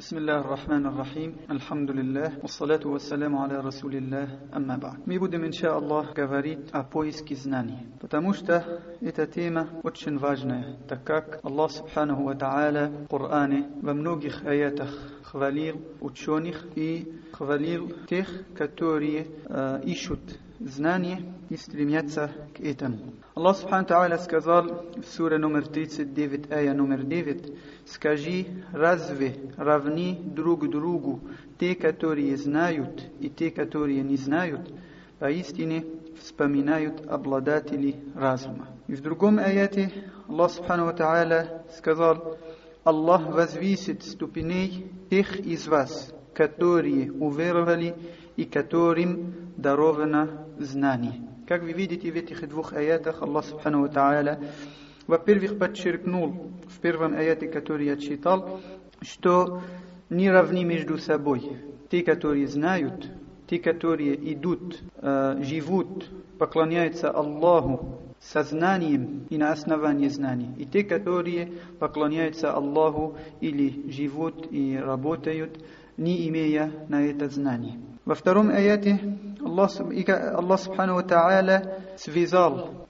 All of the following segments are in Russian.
Bismillah ar-Rahman ar-Rahim, alhamdulillah, wassalatu wassalamu ala rasulillah, amma ba'd. Мы будем, инша Аллах, говорить о поиске знаний, потому что эта тема очень важная, так как Аллах Субханаху ва Та'аля в Коране во многих аятах хвалил ученых и хвалил тех, которые ищут знания и стремятся к этому. Аллах Субханаху ва Та'аля сказал в суре номер 39, ая номер 9: «Скажи, разве равны друг другу те, которые знают, и те, которые не знают? Поистине вспоминают обладатели разума». И в другом аяте Аллах Субхану ва Та'аля сказал: «Аллах возвысит ступеней тех из вас, которые уверовали и которым даровано знание». Как вы видите в этих двух аятах, Аллах Субхану ва Та'аля, во-первых, подчеркнул в первом аяте, который я читал, что не равны между собой те, которые знают, те, которые идут, живут, поклоняются Аллаху сознанием и на основании знаний, и те, которые поклоняются Аллаху или живут и работают, не имея на это знание. Во втором аяте Аллах Субхану ва Та'аля связал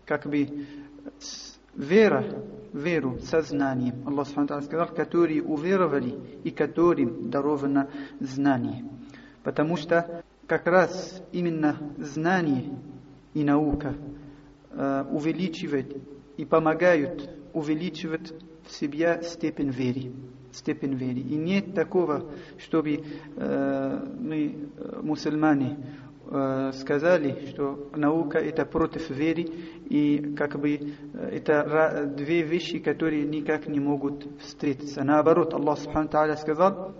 веру со знанием. Аллах Субхану ва Та'аля сказал, которые уверовали и которым даровано знание. Потому что как раз именно знание и наука увеличивают и помогают увеличивать в себе степень веры. И нет такого, чтобы мы, мусульмане, сказали, что наука это против веры, и это две вещи, которые никак не могут встретиться. Наоборот, Аллах Субхану ва Та'аля сказал,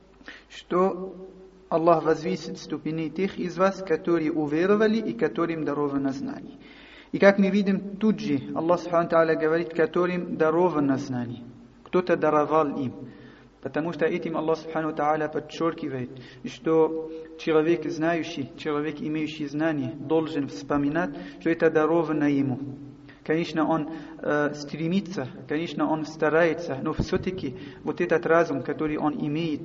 что Аллах возвысит ступени тех из вас, которые уверовали и которым даровано знание. И как мы видим, тут же Аллах Субхану ва Та'аля говорит, которым даровано знание. Кто-то даровал им. Потому что этим Аллах Субхану ва Та'аля подчеркивает, что человек знающий, человек имеющий знания, должен вспоминать, что это даровано ему. Конечно, он стремится, конечно, он старается, но все-таки вот этот разум, который он имеет,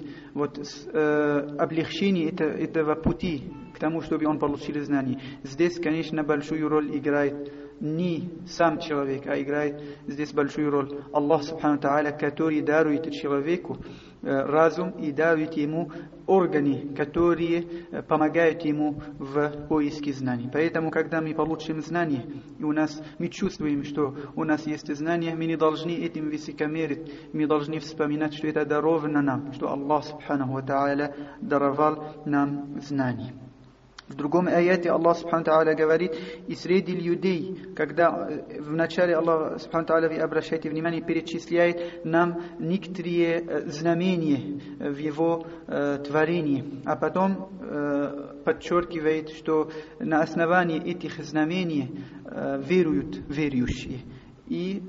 облегчение этого пути к тому, чтобы он получил знания, здесь, конечно, большую роль играет не сам человек, а играет здесь большую роль Аллах Субхану ва Та'аля, который дарует человеку разум и дарует ему органы, которые помогают ему в поиске знаний. Поэтому, когда мы получим знания, и мы чувствуем, что у нас есть знания, мы не должны этим высокомерить, мы должны вспоминать, что это даровано нам, что Аллах Субхану ва Та'аля даровал нам знания. В другом аяте Аллах Субхану ва Та'аля говорит, и среди людей, когда в начале Аллах Субхану ва Та'аля, вы обращаете внимание, перечисляет нам некоторые знамения в его творении, а потом подчеркивает, что на основании этих знамений веруют верующие. И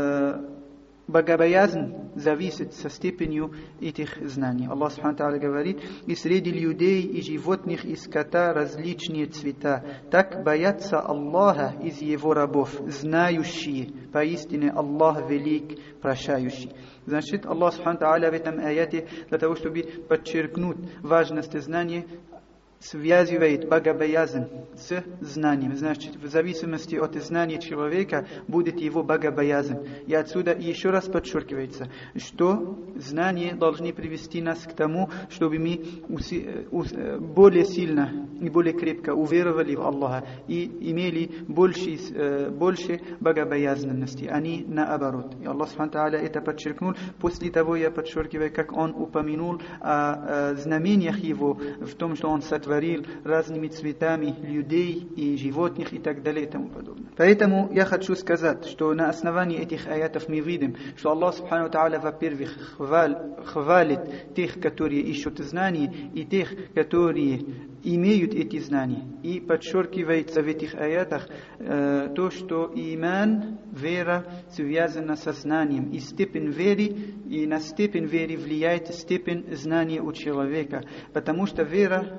богобоязнь зависит со степенью этих знаний. Аллах Субхану ва Та'аля говорит, и среди людей и животных и скота различные цвета. Так боятся Аллаха из его рабов, знающие. Поистине Аллах велик, прощающий. Значит, Аллах Субхану ва Та'аля в этом аяте, для того, чтобы подчеркнуть важность знания, связывает богобоязнь с знанием. Значит, в зависимости от знания человека будет его богобоязнь. И отсюда еще раз подчеркивается, что знания должны привести нас к тому, чтобы мы более сильно и более крепко уверовали в Аллаха и имели больше богобоязненности, а не наоборот. И Аллах Субхану ва Та'аля это подчеркнул. После того я подчеркиваю, как он упомянул о знамениях его, в том, что он сотворил разными цветами людей и животных и так далее и тому подобное. Поэтому я хочу сказать, что на основании этих аятов мы видим, что Аллах Субхану ва Та'аля, во-первых, хвалит тех, которые ищут знания, и тех, которые имеют эти знания. И подчеркивается в этих аятах то, что иман, вера, связана со знанием. И степень веры, и на степень веры влияет степень знания у человека. Потому что вера,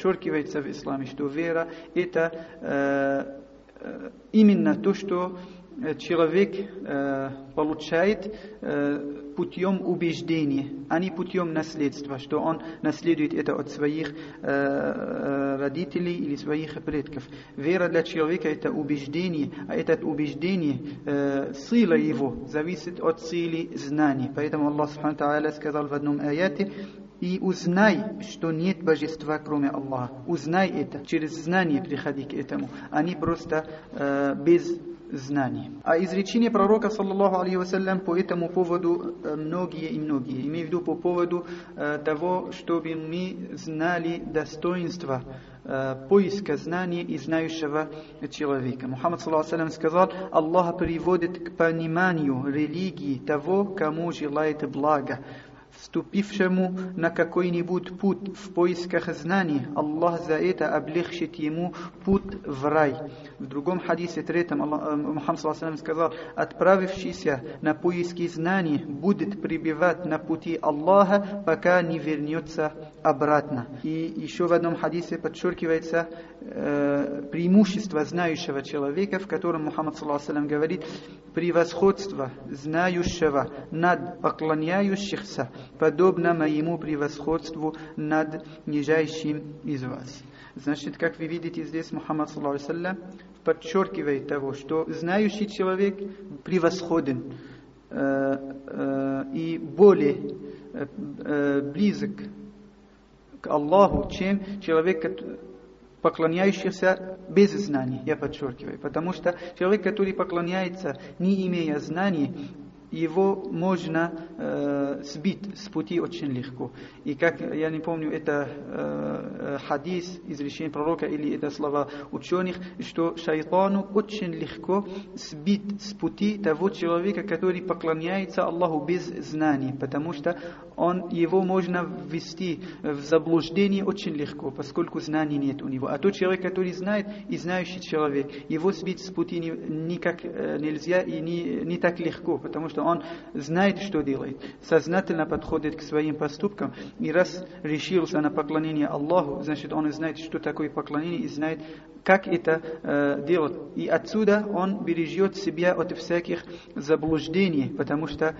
подчеркивается в исламе, что вера это именно то, что человек получает путем убеждения, а не путем наследства, что он наследует это от своих родителей или своих предков. Вера для человека это убеждение, а это убеждение, сила его зависит от силы знаний. Поэтому Аллах Субхану Тааля сказал в одном аяте: и узнай, что нет божества, кроме Аллаха. Узнай это, через знание приходи к этому, а не просто без знаний. А изречение пророка, саллаллаху алейхи вассалям, по этому поводу многие и многие. Имею в виду по поводу того, чтобы мы знали достоинства поиска знаний и знающего человека. Мухаммад саллаллаху алейхи вассалям сказал: Аллах приводит к пониманию религии того, кому желает блага. Вступившему на какой-нибудь путь в поисках знаний, Аллах за это облегчит ему путь в рай. В другом хадисе, третьем, Мухаммад саллаллаху алейхи сказал: отправившийся на поиски знаний будет пребывать на пути Аллаха, пока не вернется обратно. И еще в одном хадисе подчеркивается преимущество знающего человека, в котором Мухаммад саллаллаху алейхи говорит: превосходство знающего над поклоняющихся подобно моему превосходству над нижайшим из вас. Значит, как вы видите, здесь Мухаммад саллаллаху алейхи подчеркивает того, что знающий человек превосходен и более близок к Аллаху, чем человек, поклоняющийся без знаний. Я подчеркиваю, потому что человек, который поклоняется, не имея знаний, его можно сбить с пути очень легко. И как, я не помню, это хадис, изречение пророка или это слова ученых, что шайтану очень легко сбить с пути того человека, который поклоняется Аллаху без знаний, потому что его можно ввести в заблуждение очень легко, поскольку знаний нет у него. А тот человек, который знает, и знающий человек, его сбить с пути никак нельзя и не так легко, потому что он знает, что делает, сознательно подходит к своим поступкам, и раз решился на поклонение Аллаху, значит, он знает, что такое поклонение, и знает, как это делать. И отсюда он бережет себя от всяких заблуждений, потому что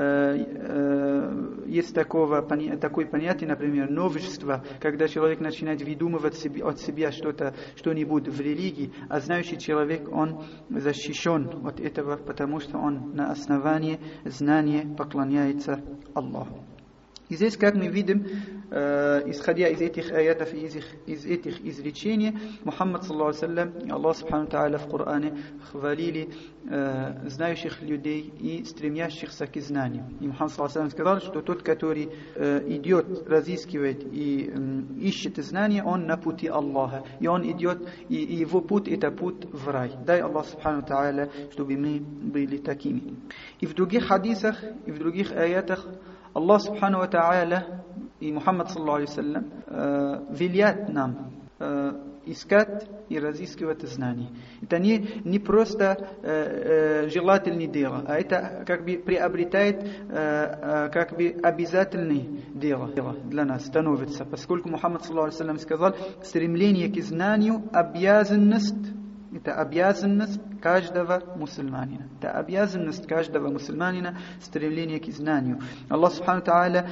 есть такое понятие, например, новшество, когда человек начинает выдумывать от себя что-нибудь в религии, а знающий человек, он защищен от этого, потому что он на основании знания поклоняется Аллаху. И здесь, как мы видим, исходя из этих аятов и из этих изречений, Мухаммад саллаллаху алейхи вассалям, Аллах субхану тааля в Коране хвалили знающих людей и стремящихся к знанию. И Мухаммад саллаллаху алейхи вассалям сказал, что тот, который идет, разыскивает и ищет знания, он на пути Аллаха. И он идет, и его путь это путь в рай. Дай Аллах субхану тааля, чтобы мы были такими. И в других хадисах, и в других аятах Аллах Субхану ва Тааля и Мухаммад саллаллаху алейхи вассалям велят нам искать и разыскивать знания. Это не просто желательное дело, а это как бы приобретает как бы обязательное дело для нас становится, поскольку Мухаммад саллаллаху алейхи вассалям сказал: стремление к знанию обязанность. Это обязанность каждого мусульманина. Это обязанность каждого мусульманина, стремление к знанию. Аллах Субхану Тааля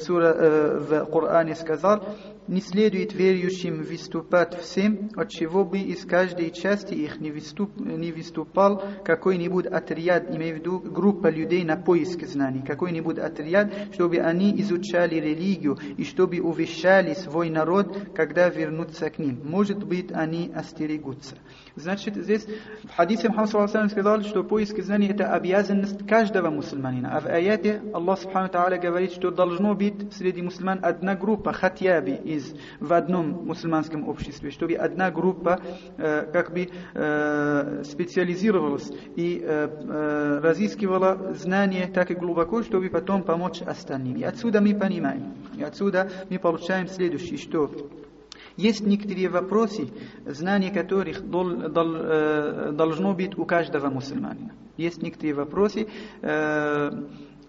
в Коране сказал: не следует верующим выступать всем, от чего бы из каждой части их не выступал какой-нибудь отряд, имею в виду группа людей на поиск знаний, какой-нибудь отряд, чтобы они изучали религию и чтобы увещали свой народ, когда вернутся к ним. Может быть, они остерегутся. Значит, здесь в хадисе Мухаммад саллаллаху алейхи вассалям сказал, что поиск знаний это обязанность каждого мусульманина. А в аяте Аллах Субхану Тааля говорит, что должно быть среди мусульман одна группа, хатьяби, в одном мусульманском обществе, чтобы одна группа как бы специализировалась и разыскивала знания так и глубоко, чтобы потом помочь остальным. И отсюда мы понимаем, и отсюда мы получаем следующее, что есть некоторые вопросы, знания которых должно быть у каждого мусульманина. Есть некоторые вопросы,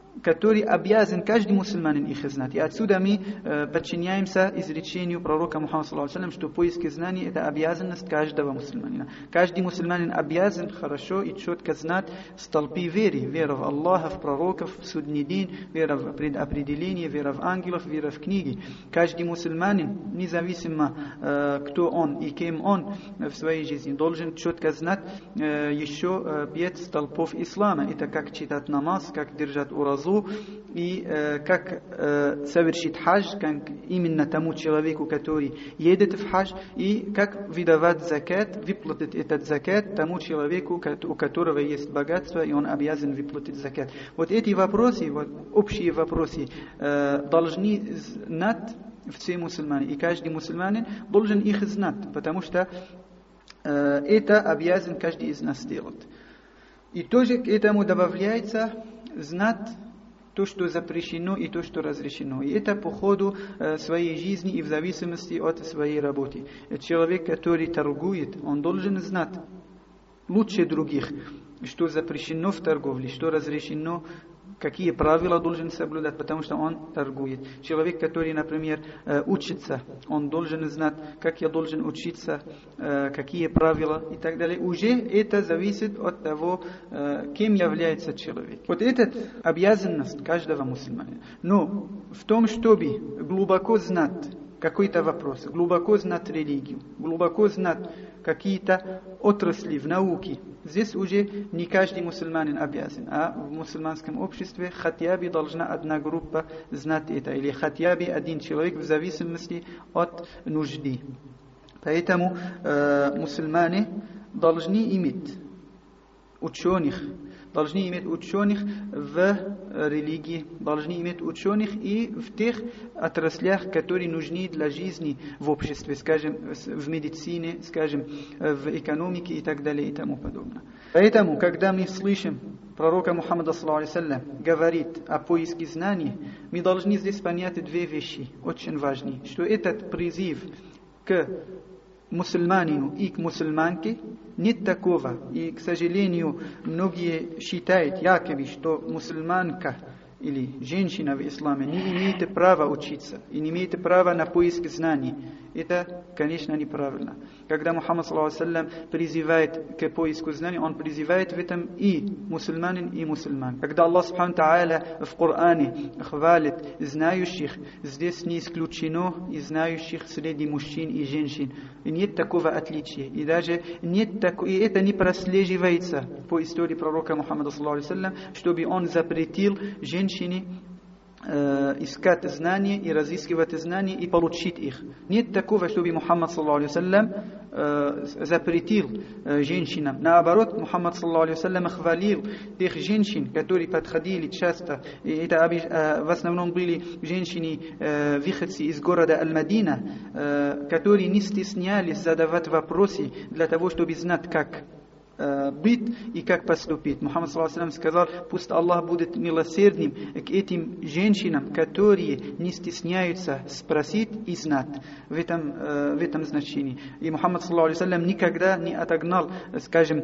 который обязан каждый мусульманин их знать. И отсюда мы подчиняемся изречению пророка Мухаммада саллаллаху алейхи ва саллям, что поиски знаний это обязанность каждого мусульманина. Каждый мусульманин обязан хорошо и четко знать столпы веры. Вера в Аллаха, в пророков, в судный день, вера в предопределение, вера в ангелов, вера в книги. Каждый мусульманин, независимо кто он и кем он в своей жизни, должен четко знать еще 5 столпов ислама. Это как читать намаз, как держать уразу, и как совершить хадж, как именно тому человеку, который едет в хадж, и как выдавать закат, выплатить этот закат тому человеку, у которого есть богатство, и он обязан выплатить закат. Вот эти вопросы, вот общие вопросы, должны знать все мусульмане, и каждый мусульманин должен их знать, потому что это обязан каждый из нас делать. И тоже к этому добавляется знать то, что запрещено, и то, что разрешено. И это по ходу своей жизни и в зависимости от своей работы. Человек, который торгует, он должен знать лучше других, что запрещено в торговле, что разрешено, какие правила должен соблюдать, потому что он торгует. Человек, который, например, учится, он должен знать, как я должен учиться, какие правила и так далее. Уже это зависит от того, кем является человек. Вот это обязанность каждого мусульманина. Но в том, чтобы глубоко знать какой-то вопрос, глубоко знать религию, глубоко знать какие-то отрасли в науке, здесь уже не каждый мусульманин обязан, а в мусульманском обществе хотя бы должна одна группа знать это, или хотя бы один человек в зависимости от нужды. Поэтому мусульмане должны иметь ученых в религии, должны иметь ученых и в тех отраслях, которые нужны для жизни в обществе, скажем, в медицине, скажем, в экономике и так далее и тому подобное. Поэтому, когда мы слышим пророка Мухаммада саллаллаху алейхи ва саллям говорит о поиске знаний, мы должны здесь понять 2 вещи, очень важные, что этот призыв к мусульманину и к мусульманке нет такого. И, к сожалению, многие считают якобы, что мусульманка или женщина в исламе не имеет права учиться и не имеет права на поиск знаний. Это, конечно, неправильно. Когда Мухаммад саллаллаху алейхи ва саллям призывает к поиску знаний, он призывает в этом и мусульманин, и мусульман. Когда Аллах субхану тааля в Коране хвалит знающих, здесь не исключено и знающих среди мужчин и женщин. И нет такого отличия. И даже и это не прослеживается по истории пророка Мухаммада саллаллаху алейхи ва саллям, чтобы он запретил женщине искать знания и разыскивать знания и получить их. Нет такого, чтобы Мухаммад саллаллаху алейхи ва саллям запретил женщинам. Наоборот, Мухаммад саллаллаху алейхи ва саллям хвалил тех женщин, которые подходили часто. И это в основном были женщины, выходцы из города Аль-Мадина, которые не стеснялись задавать вопросы для того, чтобы знать, как быть и как поступить. Мухаммад саллаллаху алейхи ва саллям сказал: пусть Аллах будет милосердным к этим женщинам, которые не стесняются спросить и знать в этом значении. И Мухаммад саллаллаху алейхи ва саллям никогда не отогнал, скажем,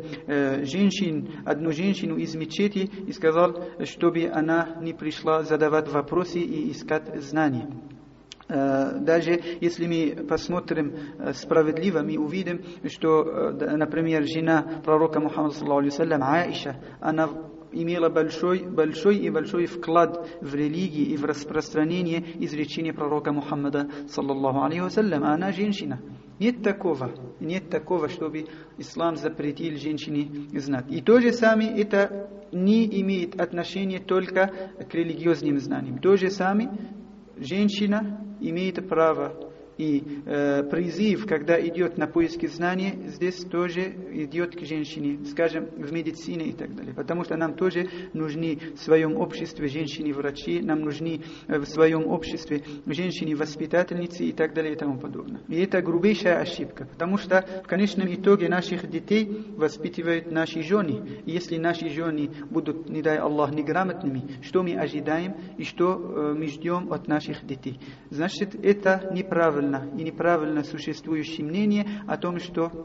одну женщину из мечети и сказал, чтобы она не пришла задавать вопросы и искать знания. Даже если мы посмотрим справедливо, мы увидим, что, например, жена пророка Мухаммада саллаллаху алейхи ва саллям, Аиша, она имела большой вклад в религии и в распространение изречения пророка Мухаммада саллаллаху алейхи ва саллям. А она женщина. Нет такого, чтобы ислам запретил женщине знать. И то же самое это не имеет отношения только к религиозным знаниям. То же самое женщина имеет право, и призыв, когда идет на поиски знаний, здесь тоже идет к женщине, скажем, в медицине и так далее. Потому что нам тоже нужны в своем обществе женщины-врачи, нам нужны в своем обществе женщины-воспитательницы и так далее и тому подобное. И это грубейшая ошибка, потому что в конечном итоге наших детей воспитывают наши жены. И если наши жены будут, не дай Аллах, неграмотными, что мы ожидаем и что мы ждем от наших детей? Значит, это неправильно. И неправильно существующее мнение о том, что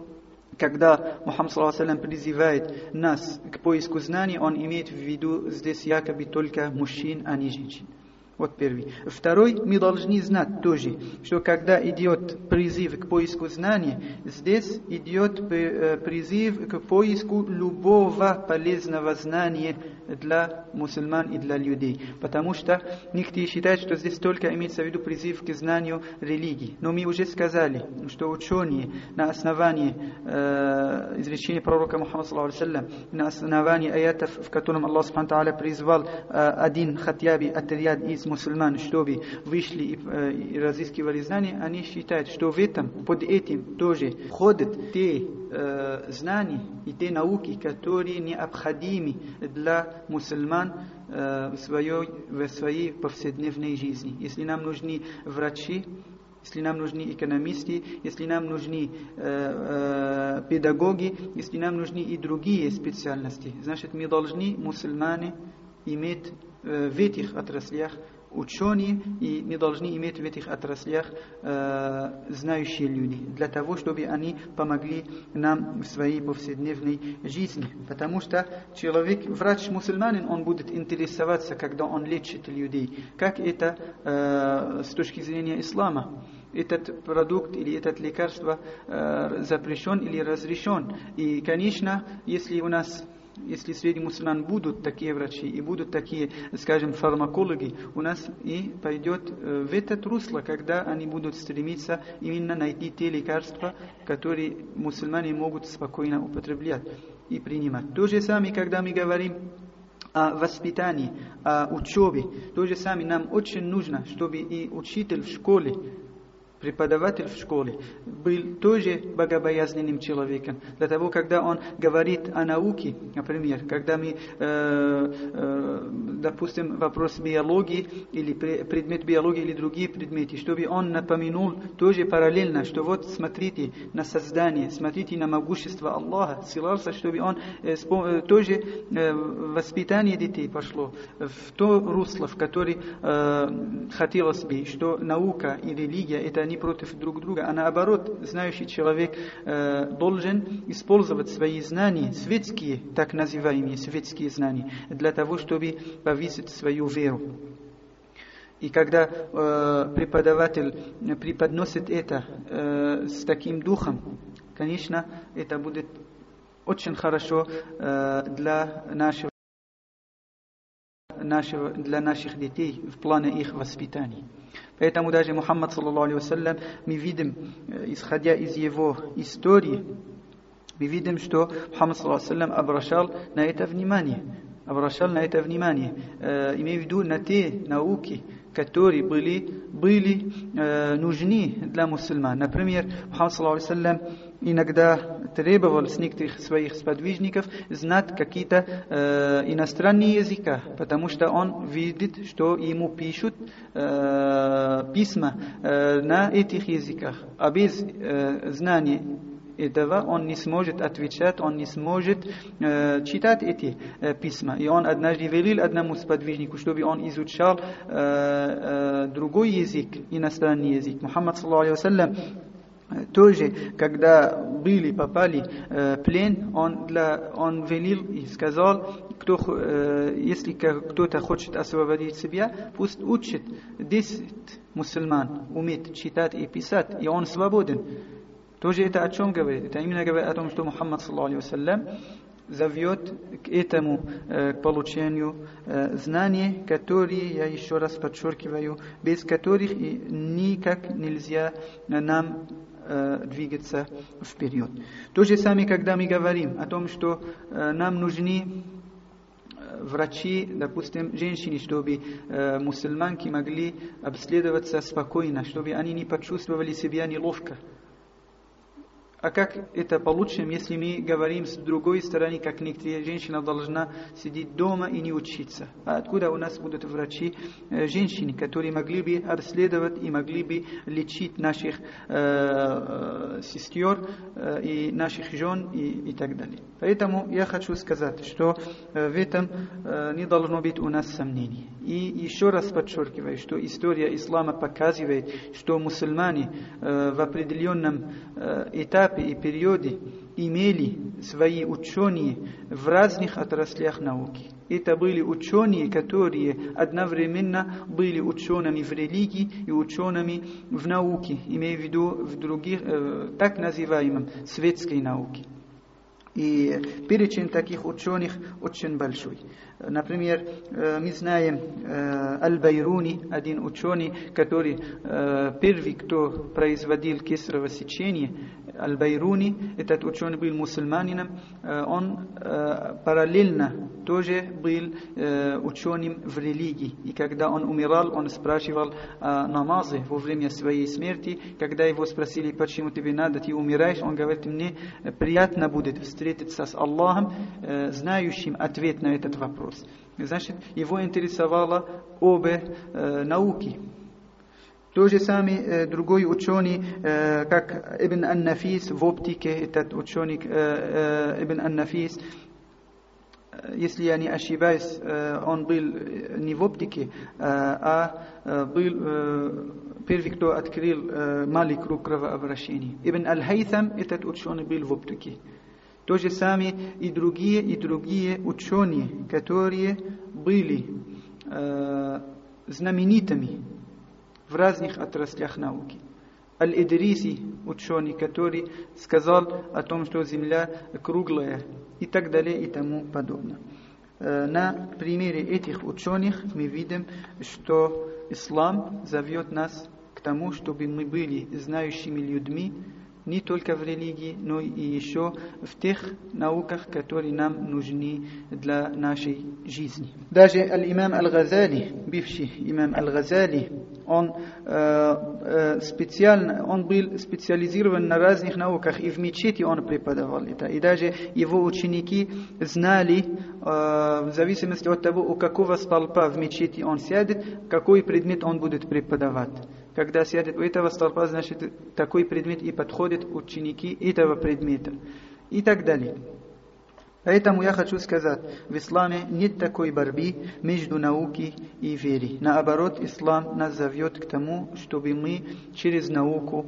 когда Мухаммад ﷺ призывает нас к поиску знаний, он имеет в виду здесь якобы только мужчин, а не женщин. Вот первый. Второй, мы должны знать тоже, что когда идет призыв к поиску знаний, здесь идет призыв к поиску любого полезного знания для мусульман и для людей. Потому что некоторые считают, что здесь только имеется в виду призыв к знанию религии. Но мы уже сказали, что ученые на основании изречения пророка Мухаммада ﷺ, на основании аятов, в котором Аллах Субхану Тааля призвал один хатьяби отряд из мусульман, чтобы вышли и разыскивали знания, они считают, что в этом, под этим тоже входят те знания и те науки, которые необходимы для мусульман в своей повседневной жизни. Если нам нужны врачи, если нам нужны экономисты, если нам нужны педагоги, если нам нужны и другие специальности, значит мы должны, мусульмане, иметь в этих отраслях ученые, и мы должны иметь в этих отраслях знающие люди, для того, чтобы они помогли нам в своей повседневной жизни. Потому что человек, врач-мусульманин, он будет интересоваться, когда он лечит людей, как это с точки зрения ислама. Этот продукт или это лекарство запрещен или разрешен. И, конечно, если среди мусульман будут такие врачи и будут такие, скажем, фармакологи, у нас и пойдет в этот русло, когда они будут стремиться именно найти те лекарства, которые мусульмане могут спокойно употреблять и принимать. То же самое, когда мы говорим о воспитании, о учебе, то же самое нам очень нужно, чтобы и учитель в школе, преподаватель в школе был тоже богобоязненным человеком. Для того, когда он говорит о науке, например, когда мы, допустим, вопрос биологии или предмет биологии или другие предметы, чтобы он напомянул тоже параллельно, что вот смотрите на создание, смотрите на могущество Аллаха, ссылался, чтобы он тоже воспитание детей пошло в то русло, в которое хотелось бы, что наука и религия это не против друг друга, а наоборот, знающий человек должен использовать свои знания, светские, так называемые светские знания, для того, чтобы повысить свою веру. И когда преподаватель преподносит это с таким духом, конечно, это будет очень хорошо для наших детей в плане их воспитания. Поэтому даже Мухаммад, саллаллаху алейхи вассалям, мы видим, исходя из его истории, мы видим, что Мухаммад, саллаллаху алейхи вассалям, обращал на это внимание, имея в виду на те науки, которые были нужны для мусульман. Например, Мухаммад, саллаллаху алейхи вассалям, иногда требовал с некоторых своих сподвижников знать какие-то иностранные языка, потому что он видит, что ему пишут письма на этих языках. А без знания этого он не сможет отвечать, он не сможет читать эти письма. И он однажды велел одному сподвижнику, чтобы он изучал другой язык, иностранный язык. Мухаммад, саллаллаху алейхи вассалям, тоже, когда попали в плен, он велел и сказал, если кто-то хочет освободить себя, пусть учит 10 мусульман, умеет читать и писать, и он свободен. Тоже это о чем говорит? Это именно говорит о том, что Мухаммад, саллаллаху алейхи вассалям, зовет к этому, к получению знаний, которые, я еще раз подчеркиваю, без которых никак нельзя нам двигаться вперед. То же самое, когда мы говорим о том, что нам нужны врачи, допустим, женщины, чтобы мусульманки могли обследоваться спокойно, чтобы они не почувствовали себя неловко. А как это получим, если мы говорим с другой стороны, как некоторые женщина должна сидеть дома и не учиться? А откуда у нас будут врачи, женщины, которые могли бы обследовать и могли бы лечить наших сестер и наших жен и так далее? Поэтому я хочу сказать, что в этом не должно быть у нас сомнений. И еще раз подчеркиваю, что история ислама показывает, что мусульмане в определенном этапе и периоде имели свои ученые в разных отраслях науки. Это были ученые, которые одновременно были учеными в религии и учеными в науке, имея в виду в других, так называемом, светской науке. И перечень таких ученых очень большой. Например, мы знаем Аль-Байруни, один ученый, который первый, кто производил кесарево сечение. Аль-Байруни, этот ученый был мусульманином, он параллельно тоже был ученым в религии. И когда он умирал, он спрашивал о намазе во время своей смерти. Когда его спросили, почему тебе надо, ты умираешь, он говорит, мне приятно будет встретиться с Аллахом, знающим ответ на этот вопрос. Значит, его интересовало обе науки. То же самое другой ученый, как Ибн Ан-Нафис в оптике, этот ученый Ибн Ан-Нафис, если я не ошибаюсь, он был не в оптике, а был первый, кто открыл малый круг кровообращения. Ибн Аль-Хайthам, этот ученый, был в оптике. То же самое и другие ученые, которые были знаменитыми в разных отраслях науки. Аль-Идриси, ученый, который сказал о том, что Земля круглая, и так далее, и тому подобное. На примере этих ученых мы видим, что ислам зовет нас к тому, чтобы мы были знающими людьми, не только в религии, но и еще в тех науках, которые нам нужны для нашей жизни. Даже имам Аль-Газали, бывший имам Аль-Газали, он был специализирован на разных науках, и в мечети он преподавал это. И даже его ученики знали, в зависимости от того, у какого столпа в мечети он сядет, какой предмет он будет преподавать. Когда сядет у этого столпа, значит, такой предмет и подходит ученики этого предмета. И так далее. Поэтому я хочу сказать, в исламе нет такой борьбы между наукой и верой. Наоборот, ислам нас зовет к тому, чтобы мы через науку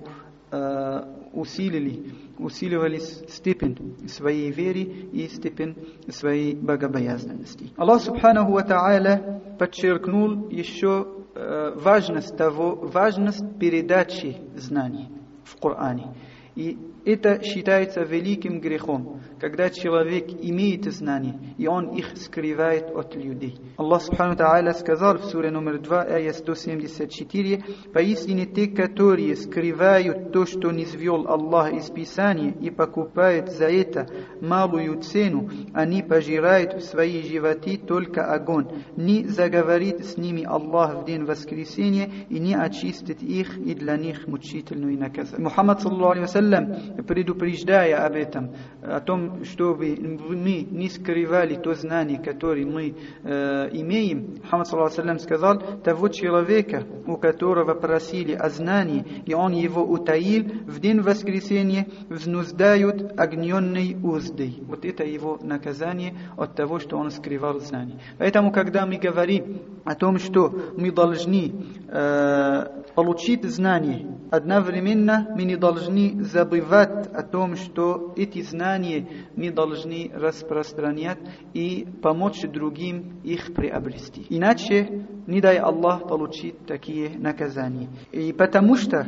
усиливали степень своей веры и степень своей богобоязненности. Аллах Субханаху ва Та'аля подчеркнул еще важность передачи знаний в Коране. И это считается великим грехом, когда человек имеет знания, и он их скрывает от людей. Аллах Субхану Тааля сказал в суре номер 2, ая 174, «Поистине те, которые скрывают то, что низвел Аллах из Писания, и покупают за это малую цену, они пожирают в свои животы только огонь. Не заговорит с ними Аллах в день воскресения, и не очистит их, и для них мучительную наказание». Мухаммад, саллаллаху алейхи ва саллям, предупреждая об этом, о том, чтобы мы не скрывали то знание, которое мы имеем, Мухаммад, саллаллаху алейхи ва саллям, сказал, того человека, у которого просили о знании, и он его утаил, в день воскресения взнуздают огненной уздой. Вот это его наказание от того, что он скрывал знание. Поэтому, когда мы говорим о том, что мы должны получить знания, одновременно мы не должны забывать о том, что эти знания мы должны распространять и помочь другим их приобрести. Иначе, не дай Аллах получить такие наказания. И потому что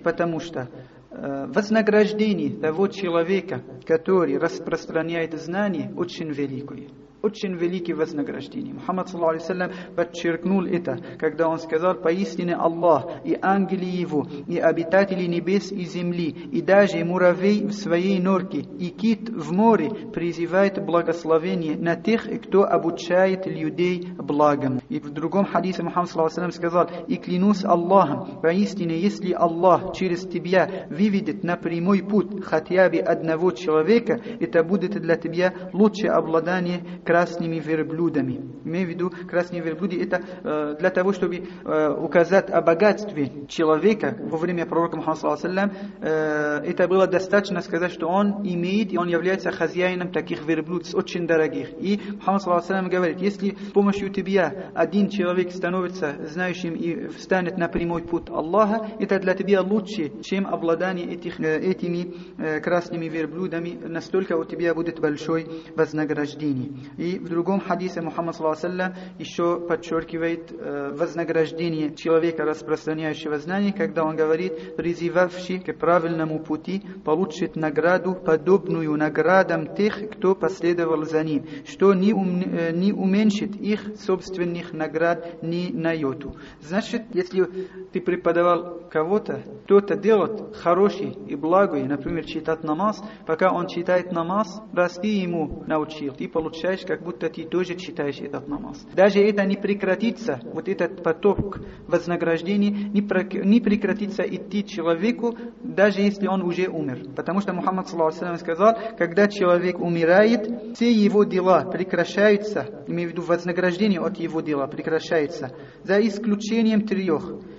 вознаграждение того человека, который распространяет знания, очень великое. Очень великое вознаграждение. Мухаммад, саллаллаху алейхи ва саллям, подчеркнул это, когда он сказал, поистине Аллах и ангели его, и обитатели небес и земли, и даже муравей в своей норке, и кит в море призывает благословение на тех, кто обучает людей благому. И в другом хадисе Мухаммад, саллаллаху алейхи ва саллям, сказал, и клянусь Аллахом, поистине, если Аллах через тебя выведет на прямой путь хотя бы одного человека, это будет для тебя лучшее обладание, красными верблюдами. Имею в виду, красные верблюды это для того, чтобы указать о богатстве человека во время пророка Мухаммада саллаллаху алейхи ва саллям. Это было достаточно сказать, что он имеет и он является хозяином таких верблюдов, очень дорогих. И Мухаммад саллаллаху алейхи ва саллям говорит, если с помощью тебя один человек становится знающим и встанет на прямой путь Аллаха, это для тебя лучше, чем обладание этими красными верблюдами, настолько у тебя будет большое вознаграждение. И в другом хадисе Мухаммад саллаллаху алейхи ва саллям еще подчеркивает вознаграждение человека, распространяющего знания, когда он говорит, призывавший к правильному пути получит награду, подобную наградам тех, кто последовал за ним, что не уменьшит их собственных наград ни на йоту. Значит, если ты преподавал кого-то, кто-то делает хороший и благой, например, читать намаз, пока он читает намаз, раз ты ему научил, ты получаешь, как будто ты тоже читаешь этот намаз. Даже это не прекратится, вот этот поток вознаграждения не прекратится идти человеку, даже если он уже умер. Потому что Мухаммад саллаллаху алейхи ва саллям сказал, когда человек умирает, все его дела прекращаются, имею в виду вознаграждение от его дела прекращается, за исключением 3.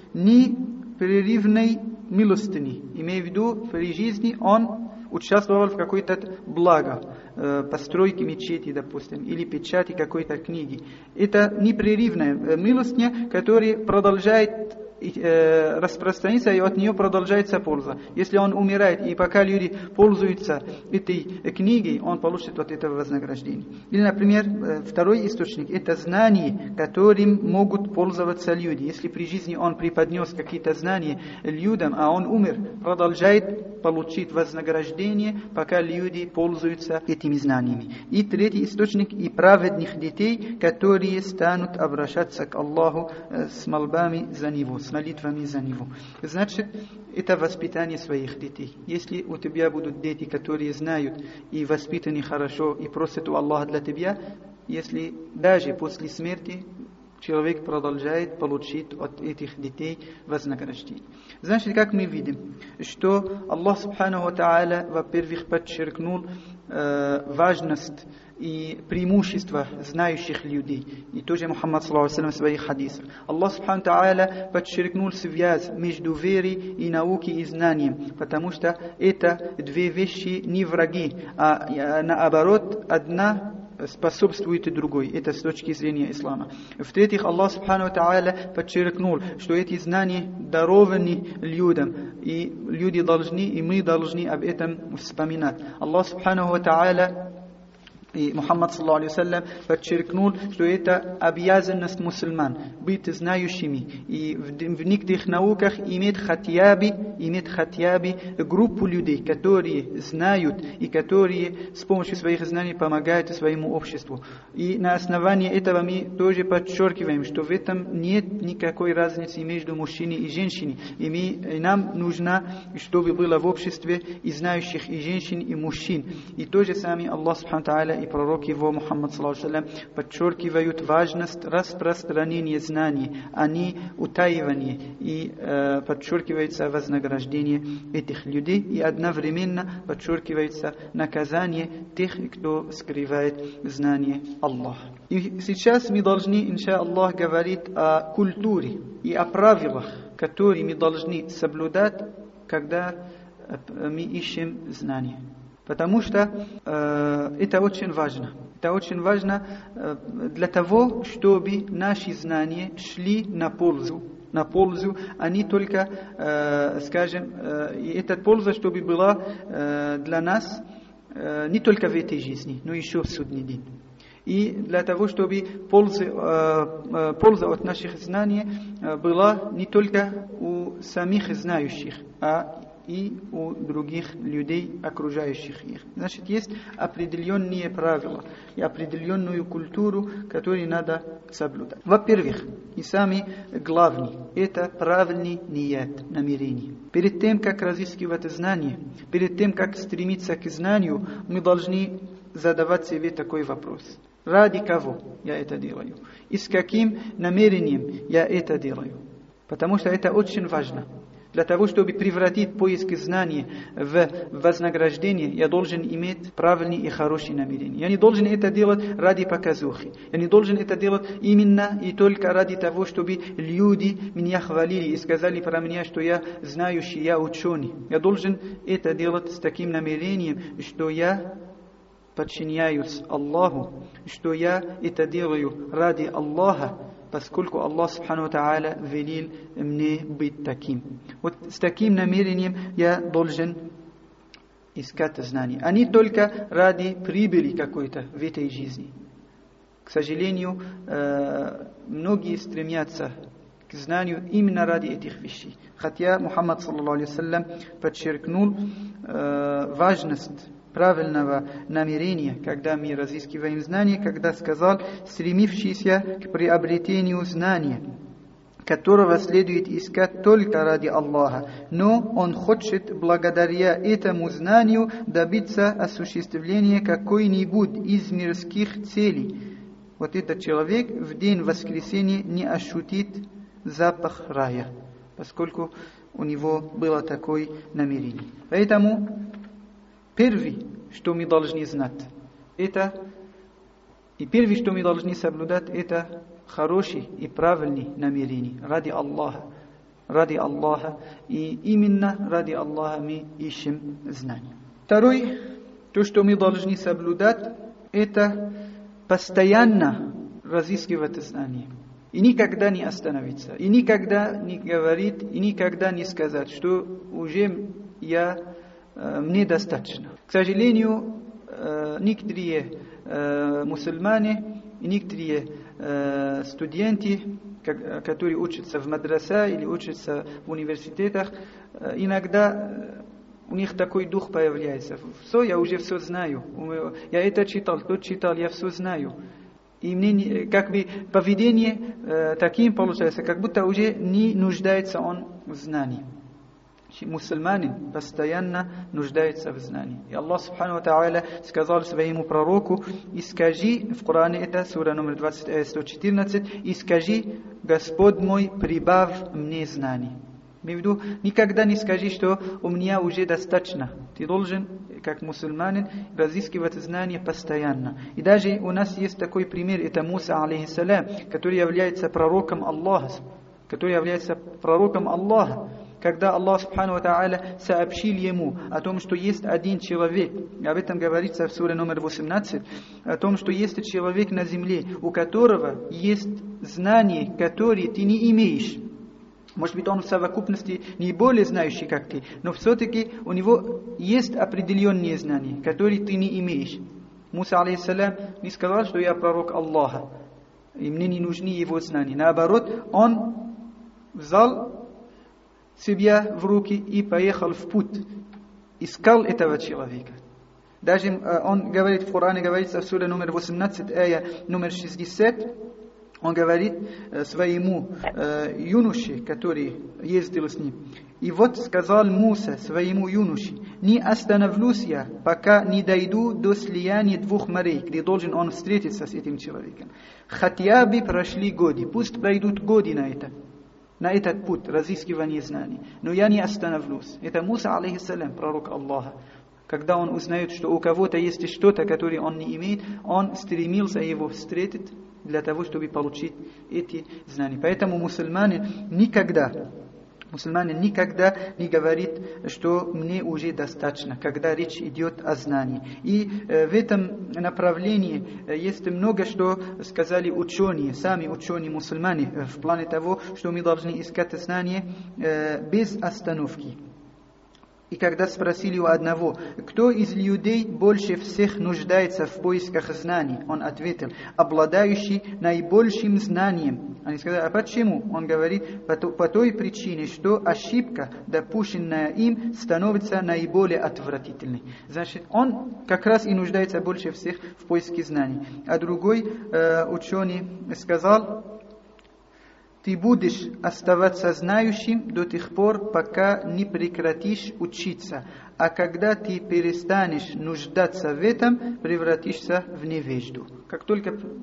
Непрерывной милостыни. Имею в виду, при жизни он участвовал в какой-то благо, постройке мечети, допустим, или печати какой-то книги. Это непрерывная милостыня, которая продолжает распространиться, и от нее продолжается польза. Если он умирает, и пока люди пользуются этой книгой, он получит вот это вознаграждение. Или, например, второй источник, это знания, которым могут пользоваться люди. Если при жизни он преподнес какие-то знания людям, а он умер, продолжает получить вознаграждение, пока люди пользуются этими знаниями. И третий источник, и праведных детей, которые станут обращаться к Аллаху с мольбами за него, с молитвами за него. Значит, это воспитание своих детей. Если у тебя будут дети, которые знают и воспитаны хорошо, и просят у Аллаха для тебя, если даже после смерти человек продолжает получить от этих детей вознаграждение. Значит, как мы видим, что Аллах Субханаху ва Тааля, во-первых, подчеркнул важность и преимущество знающих людей. И тоже Мухаммад саллаллаху алейхи ва саллям в своих хадисах. Аллах Субханаху ва Тааля подчеркнул связь между верой и наукой и знанием, потому что это две вещи не враги, а наоборот, одна способствует другой. Это с точки зрения ислама. В-третьих, Аллах Субханаху ва Тааля подчеркнул, что эти знания дарованы людям, и люди должны, и мы должны об этом вспоминать. Аллах Субханаху ва Тааля и Мухаммад саллаллаху алейхи ва саллям подчеркнул, что это обязанность мусульман быть знающими и в некоторых науках иметь хотя бы группу людей, которые знают и которые с помощью своих знаний помогают своему обществу. И на основании этого мы тоже подчеркиваем, что в этом нет никакой разницы между мужчиной и женщиной. И нам нужно, чтобы было в обществе и знающих, и женщин, и мужчин. И то же самое Аллах Субханаху ва Тааля и пророк его Мухаммад саллаллаху алейхи ва саллям подчеркивают важность распространения знаний, а не утаивания, и подчеркивается вознаграждение этих людей, и одновременно подчеркивается наказание тех, кто скрывает знание Аллаха. И сейчас мы должны, иншаллах, говорить о культуре и о правилах, которые мы должны соблюдать, когда мы ищем знания. Потому что это очень важно. Это очень важно для того, чтобы наши знания шли на пользу, а не только, скажем, и эта польза, чтобы была для нас не только в этой жизни, но еще в судный день. И для того, чтобы польза от наших знаний была не только у самих знающих, а и у других людей, окружающих их. Значит, есть определенные правила и определенную культуру, которую надо соблюдать. Во-первых, и самый главный, это правильный ният, намерение. Перед тем, как разыскивать знания, перед тем, как стремиться к знанию, мы должны задавать себе такой вопрос. Ради кого я это делаю? И с каким намерением я это делаю? Потому что это очень важно. Для того, чтобы превратить поиск знаний в вознаграждение, я должен иметь правильные и хорошие намерения. Я не должен это делать ради показухи. Я не должен это делать именно и только ради того, чтобы люди меня хвалили и сказали про меня, что я знающий, я ученый. Я должен это делать с таким намерением, что я подчиняюсь Аллаху, что я это делаю ради Аллаха, поскольку Аллах Субхану ва Тааля велел мне быть таким. Вот с таким намерением я должен искать знания, а не только ради прибыли какой-то в этой жизни. К сожалению, многие стремятся к знанию именно ради этих вещей. Хотя Мухаммад саллаллаху алейхи вассалям подчеркнул важность правильного намерения, когда мы разыскиваем знания, когда сказал, стремившийся к приобретению знания, которого следует искать только ради Аллаха, но он хочет благодаря этому знанию добиться осуществления какой-нибудь из мирских целей. Вот этот человек в день воскресения не ощутит запах рая, поскольку у него было такое намерение. Поэтому первое, что мы должны знать, это и первое, что мы должны соблюдать, это хорошие и правильные намерения ради Аллаха. Ради Аллаха. И именно ради Аллаха мы ищем знания. Второе, то, что мы должны соблюдать, это постоянно разыскивать знания. И никогда не остановиться. И никогда не говорить, и никогда не сказать, что уже мне достаточно. К сожалению, некоторые мусульмане и некоторые студенты, которые учатся в мадраса или учатся в университетах, иногда у них такой дух появляется. Все, я уже все знаю. Я это читал, тот читал, я все знаю. И мне как бы поведение таким получается, как будто уже не нуждается он в знании. Мусульманин постоянно нуждается в знании. И Аллах Субхану ва Тааля сказал своему пророку, и скажи, в Коране это, сура номер 20, 114, и скажи, Господь мой, прибавь мне знаний. Имею в виду, никогда не скажи, что у меня уже достаточно. Ты должен, как мусульманин, разыскивать знания постоянно. И даже у нас есть такой пример, это Муса, алейхиссалям, который является пророком Аллаха. Когда Аллах Субхану ва Тааля сообщил ему о том, что есть один человек, об этом говорится в суре номер 18, о том, что есть человек на земле, у которого есть знания, которые ты не имеешь. Может быть, он в совокупности не более знающий, как ты, но все-таки у него есть определенные знания, которые ты не имеешь. Муса, алейхиссалям, не сказал, что я пророк Аллаха, и мне не нужны его знания. Наоборот, он взял себя в руки и поехал в путь. Искал этого человека. Даже он говорит, в Коране говорится в суре номер 18, ая номер 60, он говорит своему юноше, который ездил с ним, и вот сказал Муса своему юноше, не остановлюсь я, пока не дойду до слияния двух морей, где должен он встретиться с этим человеком. Хотя бы прошли годы, пусть пройдут годы на этот путь разыскивания знаний. Но я не остановлюсь. Это Муса, алейхиссалям, пророк Аллаха. Когда он узнает, что у кого-то есть что-то, которое он не имеет, он стремился его встретить для того, чтобы получить эти знания. Поэтому мусульманин никогда не говорит, что мне уже достаточно, когда речь идет о знании. И в этом направлении есть много, что сказали ученые, сами ученые мусульмане, в плане того, что мы должны искать знания без остановки. И когда спросили у одного, кто из людей больше всех нуждается в поисках знаний, он ответил, обладающий наибольшим знанием. Они сказали, а почему? Он говорит, по той причине, что ошибка, допущенная им, становится наиболее отвратительной. Значит, он как раз и нуждается больше всех в поиске знаний. А другой ученый сказал, ты будешь оставаться знающим до тех пор, пока не прекратишь учиться. А когда ты перестанешь нуждаться в этом, превратишься в невежду. Как только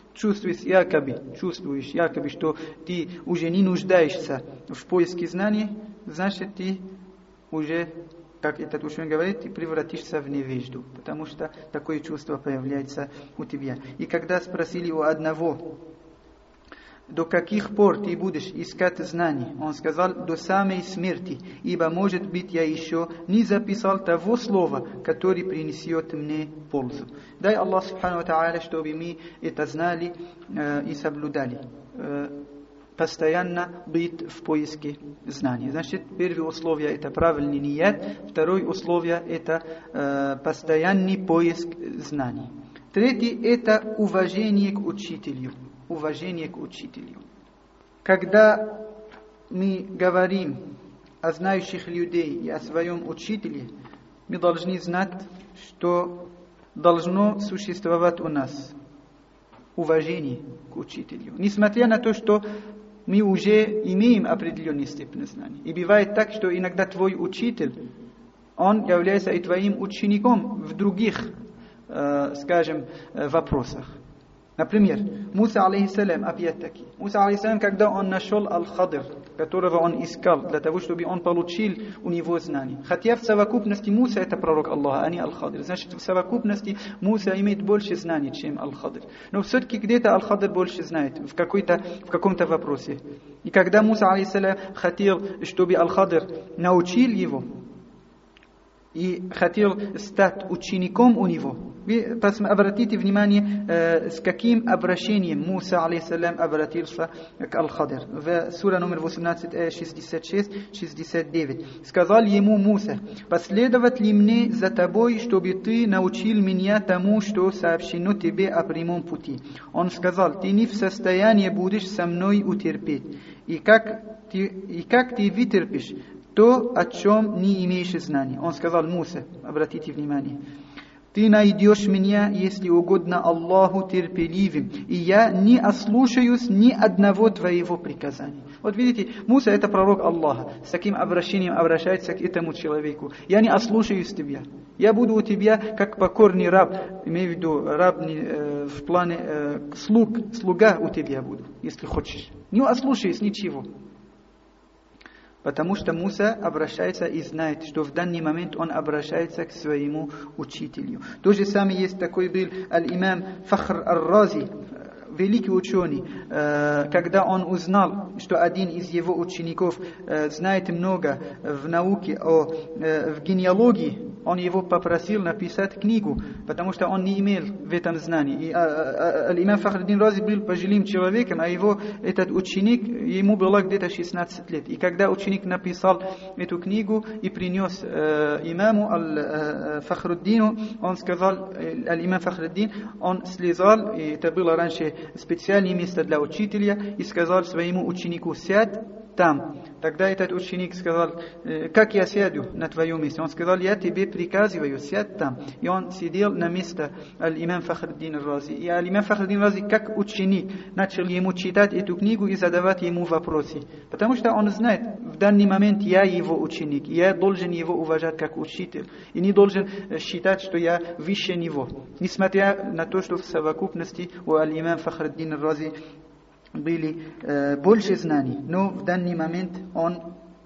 чувствуешь якобы, что ты уже не нуждаешься в поиске знаний, значит ты уже, как этот ученый говорит, ты превратишься в невежду, потому что такое чувство появляется у тебя. И когда спросили у одного, до каких пор ты будешь искать знаний, он сказал, до самой смерти, ибо, может быть, я еще не записал того слова, который принесет мне пользу. Дай Аллах Субхану ва Тааля, чтобы мы это знали и соблюдали. Постоянно быть в поиске знаний. Значит, первое условие это правильный ният, второе условие это постоянный поиск знаний. Третье это уважение к учителю. Уважение к учителю. Когда мы говорим о знающих людей и о своем учителе, мы должны знать, что должно существовать у нас уважение к учителю. Несмотря на то, что мы уже имеем определенный степень знаний. И бывает так, что иногда твой учитель, он является и твоим учеником в других, скажем, вопросах. Например, Муса, алейхиссалям, опять-таки. Муса, алейхиссалям, когда он нашел Аль-Хадр, которого он искал, для того, чтобы он получил у него знания. Хотя в совокупности Муса это пророк Аллаха, а не Аль-Хадр. Значит, в совокупности Муса имеет больше знаний, чем Аль-Хадр. Но все-таки где-то Аль-Хадр больше знает, в каком-то вопросе. И когда Муса, алейхиссалям, хотел, чтобы Аль-Хадр научил его, и хотел стать учеником у него. Вы обратите внимание, с каким обращением Муса, алейхиссалям, обратился к Аль-Хадр. В сура номер 18, 66-69. Сказал ему Муса, последовать ли мне за тобой, чтобы ты научил меня тому, что сообщено тебе о прямом пути? Он сказал, ты не в состоянии будешь со мной утерпеть. И как ты вытерпишь то, о чем не имеешь знания. Он сказал, Муса, обратите внимание, ты найдешь меня, если угодно Аллаху, терпеливым, и я не ослушаюсь ни одного твоего приказания. Вот видите, Муса это пророк Аллаха, с таким обращением обращается к этому человеку. Я не ослушаюсь тебя, я буду у тебя как покорный раб, имею в виду раб в плане слуга у тебя буду, если хочешь. Не ослушаюсь ничего. Потому что Муса обращается и знает, что в данный момент он обращается к своему учителю. То же самое есть такой был аль-имам Фахр ар-Рази, великий ученый, когда он узнал, что один из его учеников знает много в науке, в генеалогии, он его попросил написать книгу, потому что он не имел в этом знании. И имам Фахруддин Рази был пожилым человеком, а этот ученик, ему было где-то 16 лет. И когда ученик написал эту книгу и принес имаму Фахруддину, он сказал, имам Фахруддин, он слезал, и это было раньше специальное место для учителя, и сказал своему ученику, сядь там. Тогда этот ученик сказал, как я сяду на твоем месте? Он сказал, я тебе приказываю, сядь там. И он сидел на место имам Фахруддин Рази. И имам Фахруддин Рази, как ученик, начал ему читать эту книгу и задавать ему вопросы. Потому что он знает, в данный момент я его ученик, и я должен его уважать как учитель. И не должен считать, что я выше него. Несмотря на то, что в совокупности у имам Фахруддин Рази были больше знаний, но в данный момент он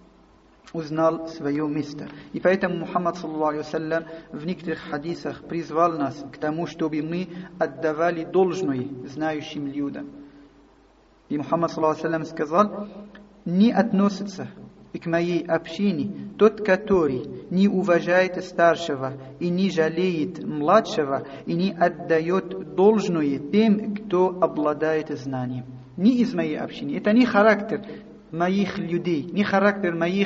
узнал свое место. И поэтому Мухаммад саллаллаху алейхи вассалям в некоторых хадисах призвал нас к тому, чтобы мы отдавали должное знающим людям. И Мухаммад саллаллаху алейхи вассалям сказал, не относится к моей общине тот, который не уважает старшего и не жалеет младшего и не отдает должное тем, кто обладает знанием. Не из моей общины. Это не характер моих людей, не характер моих,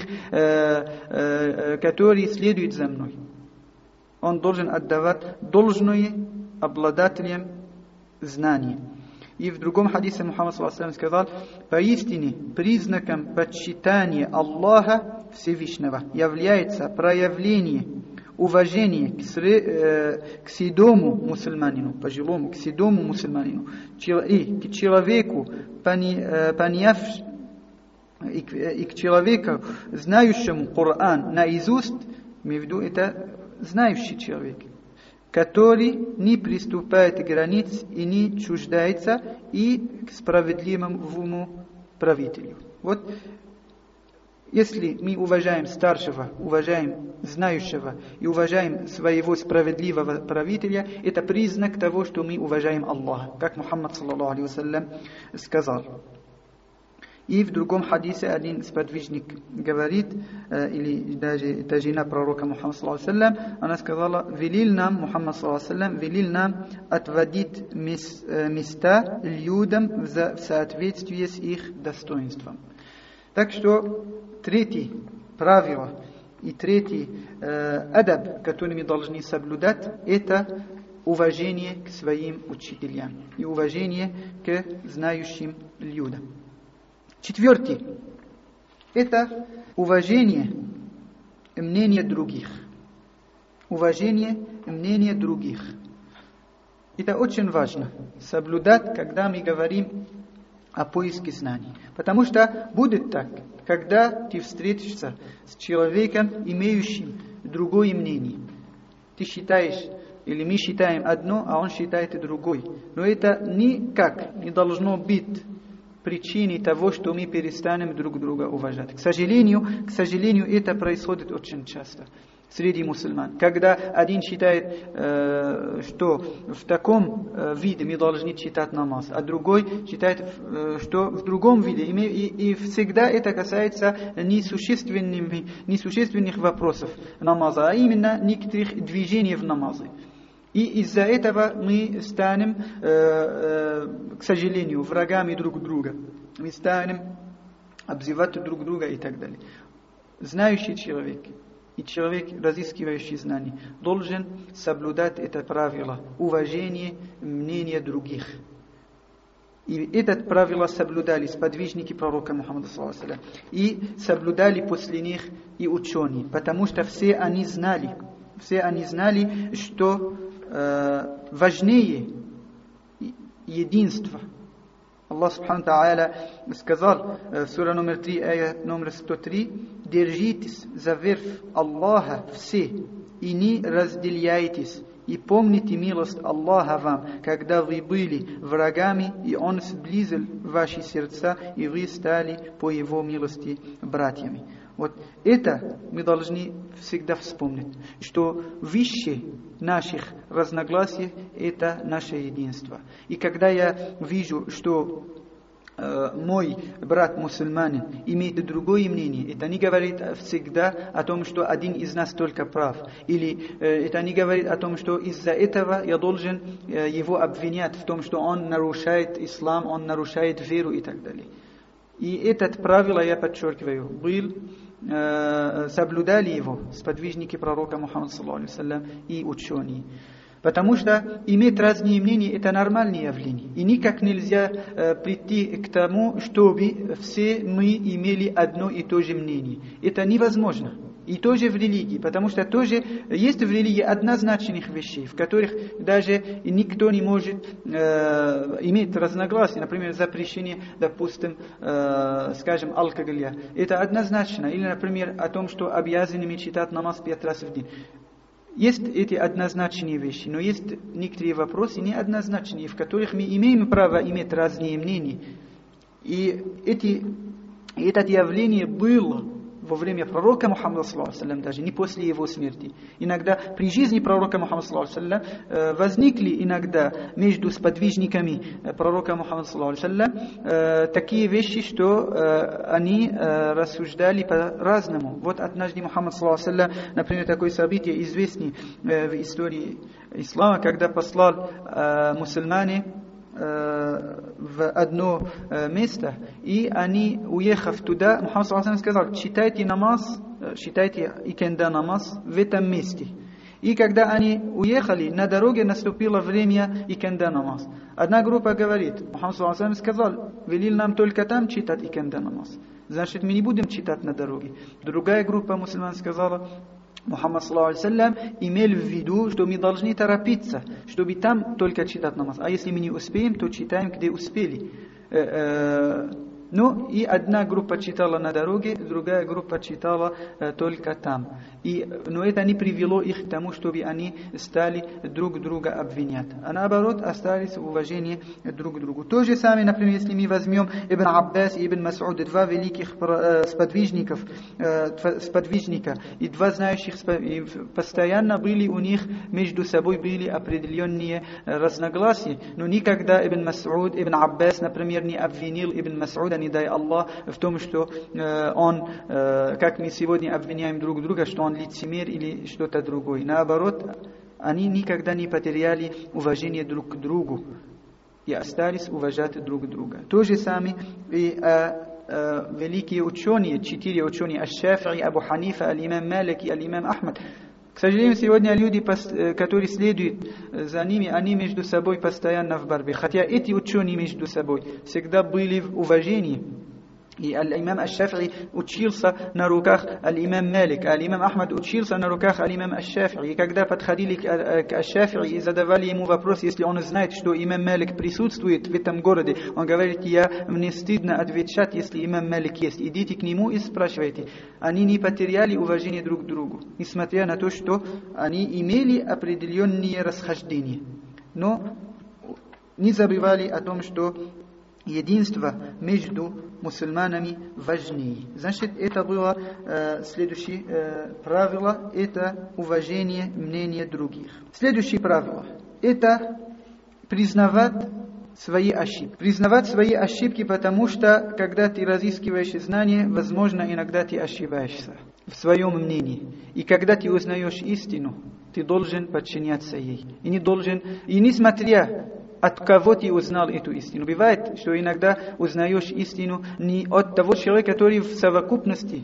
которые следуют за мной. Он должен отдавать должное обладателям знаний. И в другом хадисе Мухаммад саллаллаху алейхи ва саллям сказал, поистине признаком почитания Аллаха Всевышнего является проявление уважения к седому мусульманину, пожилому, к седому мусульманину, и к человеку, и к человеку, знающему Коран наизусть, имею в виду, это знающий человек, который не приступает к границ и не чуждается, и к справедливому правителю. Вот если мы уважаем старшего, уважаем знающего и уважаем своего справедливого правителя, это признак того, что мы уважаем Аллаха, как Мухаммад саллаллаху алейхи вассалям сказал. И в другом хадисе один сподвижник говорит, или даже это жена пророка Мухаммада саллаллаху алейхи вассалям, она сказала: велил нам, Мухаммад саллаллаху алейхи вассалям, велил нам отводить места людям в соответствии с их достоинством. Так что третье правило и третий адаб, который мы должны соблюдать, это уважение к своим учителям и уважение к знающим людям. Четвертый – это уважение мнения других. Уважение мнения других. Это очень важно соблюдать, когда мы говорим о поиске знаний. Потому что будет так, когда ты встретишься с человеком, имеющим другое мнение. Ты считаешь, или мы считаем одно, а он считает другое. Но это никак не должно быть причиной того, что мы перестанем друг друга уважать. К сожалению, это происходит очень часто среди мусульман. Когда один считает, что в таком виде мы должны читать намаз, а другой считает, что в другом виде. И всегда это касается несущественных вопросов намаза, а именно некоторых движений в намазе. И из-за этого мы станем, к сожалению, врагами друг друга. Мы станем обзывать друг друга и так далее. Знающий человек и человек, разыскивающий знания, должен соблюдать это правило уважения мнения других. И это правило соблюдали сподвижники пророка Мухаммада саллаллаху алейхи вассалям, и соблюдали после них и ученые, потому что все они знали, что важнее единство. Аллах Субхану Тааля сказал в суре номер 3, аят номер 103: «Держитесь за верфь Аллаха все и не разделяйтесь, и помните милость Аллаха вам, когда вы были врагами, и Он сблизил ваши сердца, и вы стали по Его милости братьями». Вот это мы должны всегда вспомнить, что выше наших разногласий это наше единство. И когда я вижу, что мой брат мусульманин имеет другое мнение, это не говорит всегда о том, что один из нас только прав. Или это не говорит о том, что из-за этого я должен его обвинять в том, что он нарушает ислам, он нарушает веру и так далее. И это правило, я подчеркиваю, соблюдали его сподвижники пророка Мухаммада саллаллаху алейхи вассалям и ученые. Потому что иметь разные мнения – это нормальное явление. И никак нельзя прийти к тому, чтобы все мы имели одно и то же мнение. Это невозможно. И тоже в религии, потому что тоже есть в религии однозначных вещей, в которых даже никто не может иметь разногласия. Например, запрещение, допустим, скажем, алкоголя. Это однозначно. Или, например, о том, что обязаны читать намаз 5 раз в день. Есть эти однозначные вещи, но есть некоторые вопросы неоднозначные, в которых мы имеем право иметь разные мнения. И это явление было во время пророка Мухаммада саллаллаху алейхи вассалям, даже не после его смерти. Иногда при жизни пророка Мухаммада саллаллаху алейхи вассалям возникли иногда между сподвижниками пророка Мухаммада саллаллаху алейхи вассалям такие вещи, что они рассуждали по-разному. Вот однажды Мухаммад саллаллаху алейхи вассалям, например, такое событие известное в истории ислама, когда послал мусульмане в одно место, и они, уехав туда, Мухаммад саллаллаху алейхи вассалям сказал: читайте намаз, читайте икенда намаз в этом месте. И когда они уехали, на дороге наступило время икенда намаз. Одна группа говорит: Мухаммад саллаллаху алейхи вассалям сказал, велел нам только там читать икенда намаз, значит мы не будем читать на дороге. Другая группа мусульман сказала: Мухаммад саллаллаху алейхи вассалям имел в виду, что мы должны торопиться, чтобы там только читать намаз. А если мы не успеем, то читаем, где успели. Но и одна группа читала на дороге, другая группа читала только там. Но это не привело их к тому, чтобы они стали друг друга обвинять. А наоборот, остались в уважении друг к другу. То же самое, например, если мы возьмем Ибн Аббас и Ибн Мас'уд, два великих сподвижника, и два знающих, постоянно были у них между собой были определенные разногласия. Но никогда Ибн Мас'уд, Ибн Аббас, например, не обвинил Ибн Мас'уда, не дай Аллах, в том, что он, как мы сегодня обвиняем друг друга, что он лицемер или что-то другое. Наоборот, они никогда не потеряли уважение друг к другу и остались уважать друг друга. То же самое и великие ученые, 4 ученые, Аш-Шафи'и, Абу Ханифа, Аль-Имам Малик и Аль-Имам Ахмад. К сожалению, сегодня люди, которые следуют за ними, они между собой постоянно в борьбе. Хотя эти ученые между собой всегда были в уважении. И Аль-Имам Аш-Шафи'и учился на руках Аль-Имам Малик, а Аль-Имам Ахмад учился на руках Аль-Имам Аш-Шафи'и. И когда подходили к Аш-Шафи'и и задавали ему вопрос, если он знает, что имам Малик присутствует в этом городе, он говорит: мне стыдно отвечать, если имам Малик есть. Идите к нему и спрашивайте. Они не потеряли уважение друг к другу, несмотря на то, что они имели определенные расхождения. Но не забывали о том, что единство между мусульманами важнее. Значит, это было следующее правило, это уважение мнения других. Следующее правило, это признавать свои ошибки. Признавать свои ошибки, потому что, когда ты разыскиваешь знания, возможно, иногда ты ошибаешься в своем мнении. И когда ты узнаешь истину, ты должен подчиняться ей. И несмотря от кого ты узнал эту истину. Бывает, что иногда узнаешь истину не от того человека, который в совокупности,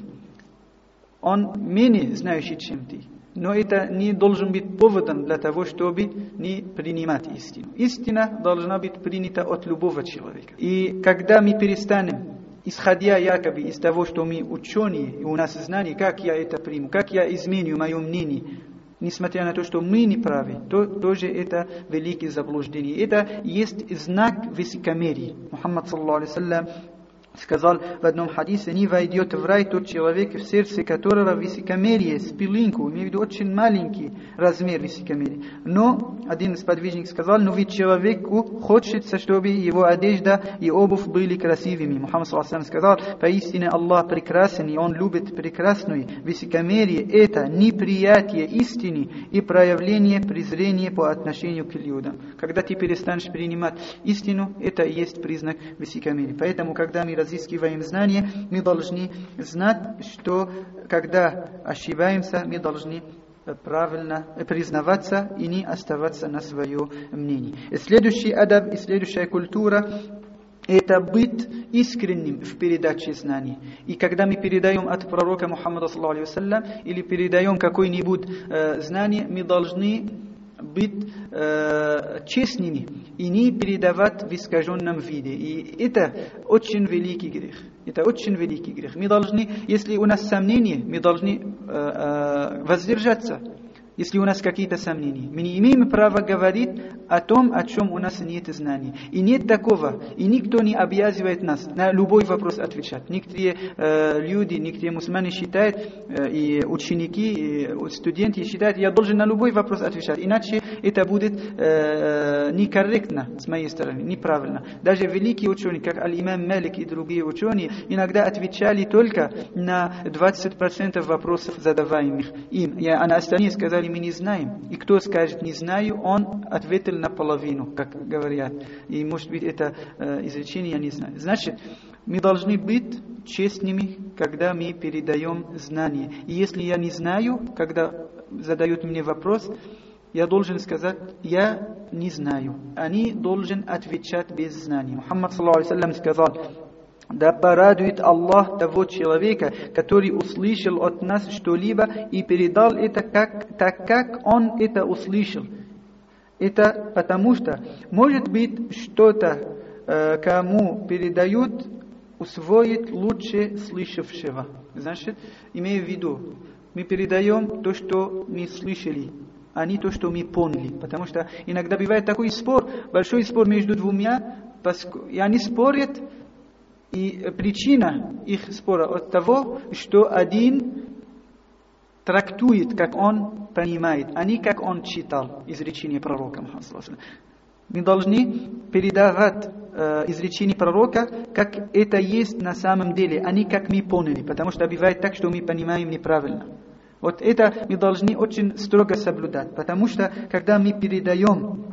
он менее знающий, чем ты. Но это не должен быть поводом для того, чтобы не принимать истину. Истина должна быть принята от любого человека. И когда мы перестанем, исходя якобы из того, что мы ученые, и у нас знания, как я это приму, как я изменю мое мнение, несмотря на то, что мы не правы, то тоже это великое заблуждение. Это есть знак высокомерия. Мухаммад саллаллаху алейхи вассалям сказал в одном хадисе: не войдет в рай тот человек, в сердце которого высокомерие, спилинку, имею в виду очень маленький размер высокомерия. Но один из подвижников сказал: но ведь человеку хочется, чтобы его одежда и обувь были красивыми. Мухаммад саллаллаху алейхи вассалям сказал: поистине Аллах прекрасен, и Он любит прекрасную. Высокомерие — это неприятие истины и проявление презрения по отношению к людям. Когда ты перестанешь принимать истину, это и есть признак высокомерия. Поэтому, когда мы разыскиваем знания, мы должны знать, что когда ошибаемся, мы должны правильно признаваться и не оставаться на свое мнение. Следующий адаб и следующая культура — это быть искренним в передаче знаний. И когда мы передаем от пророка Мухаммада саллаллаху алейхи вассалям или передаем какое-нибудь знание, мы должны быть честными и не передавать в искаженном виде. И это очень великий грех. Это очень великий грех. Мы должны, если у нас сомнения, мы должны воздержаться. Если у нас какие-то сомнения, мы не имеем права говорить о том, о чем у нас нет знаний. И нет такого, и никто не обязывает нас на любой вопрос отвечать. Некоторые люди, некоторые мусульмане считают, и ученики, и студенты считают: я должен на любой вопрос отвечать, иначе это будет некорректно с моей стороны, неправильно. Даже великие ученые, как Аль-Имам Малик и другие ученые, иногда отвечали только на 20% вопросов, задаваемых им. А на остальные сказали: мы не знаем. И кто скажет «не знаю», он ответил наполовину, как говорят. И может быть это изречение «я не знаю». Значит, мы должны быть честными, когда мы передаем знания. И если я не знаю, когда задают мне вопрос, я должен сказать: я не знаю. Они должны отвечать без знания. Мухаммад саллаллаху алейхи вассалям сказал: да порадует Аллах того человека, который услышал от нас что-либо и передал это так, как он это услышал. Это потому что, может быть, что-то, кому передают, усвоит лучше слышавшего. Значит, имею в виду, мы передаем то, что мы слышали, а не то, что мы поняли. Потому что иногда бывает такой спор, большой спор между двумя, и они спорят, И причина их спора от того, что один трактует, как он понимает, а не как он читал изречение пророка Мухаммада. Мы должны передавать изречение пророка, как это есть на самом деле, а не как мы поняли, потому что бывает так, что мы понимаем неправильно. Вот это мы должны очень строго соблюдать, потому что когда мы передаем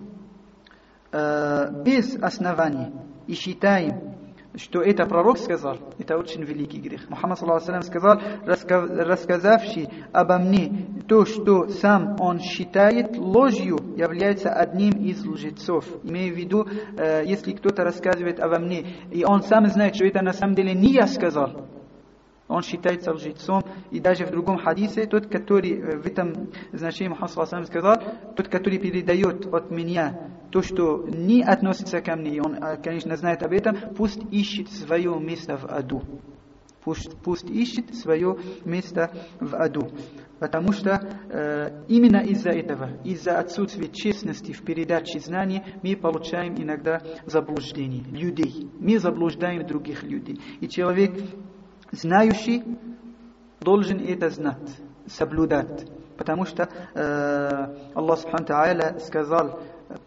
без оснований и считаем, что это пророк сказал, это очень великий грех. Мухаммад сказал, рассказавший обо мне то, что сам он считает ложью, является одним из лжецов. Имею в виду, если кто-то рассказывает обо мне, и он сам знает, что это на самом деле не я сказал, он считается лжецом. И даже в другом хадисе, тот, который в этом значении Мухаммад сказал, тот, который передает от меня то, что не относится ко мне, и он, конечно, знает об этом, пусть ищет свое место в аду. Пусть ищет свое место в аду. Потому что именно из-за этого, из-за отсутствия честности в передаче знаний, мы получаем иногда заблуждение людей. Мы заблуждаем других людей. И человек, знающий, должен это знать, соблюдать. Потому что Аллах Субхану Тааля сказал,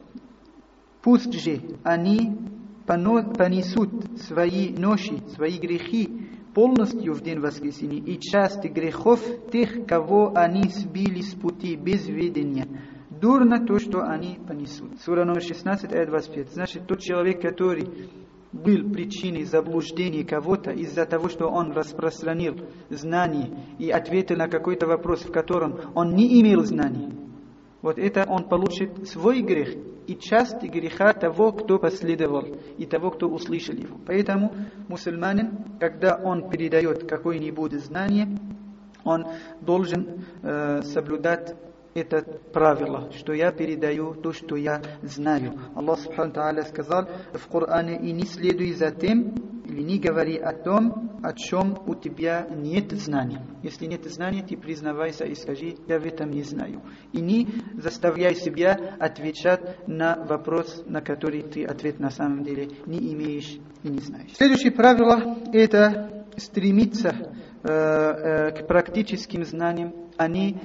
пусть же они понесут свои ноши, свои грехи полностью в день воскресения и части грехов тех, кого они сбили с пути без ведения. Дурно то, что они понесут. Сура номер 16, аят 25. Значит, тот человек, который был причиной заблуждения кого-то из-за того, что он распространил знания и ответил на какой-то вопрос, в котором он не имел знаний, вот это он получит свой грех и часть греха того, кто последовал, и того, кто услышал его. Поэтому мусульманин, когда он передает какое-нибудь знание, он должен соблюдать это правило, что я передаю то, что я знаю. Аллах Субхану Тааля сказал в Коране: и не следуй за тем, или не говори о том, о чем у тебя нет знаний. Если нет знаний, ты признавайся и скажи: я в этом не знаю. И не заставляй себя отвечать на вопрос, на который ты ответ на самом деле не имеешь и не знаешь. Следующее правило – это стремиться к практическим знаниям, а не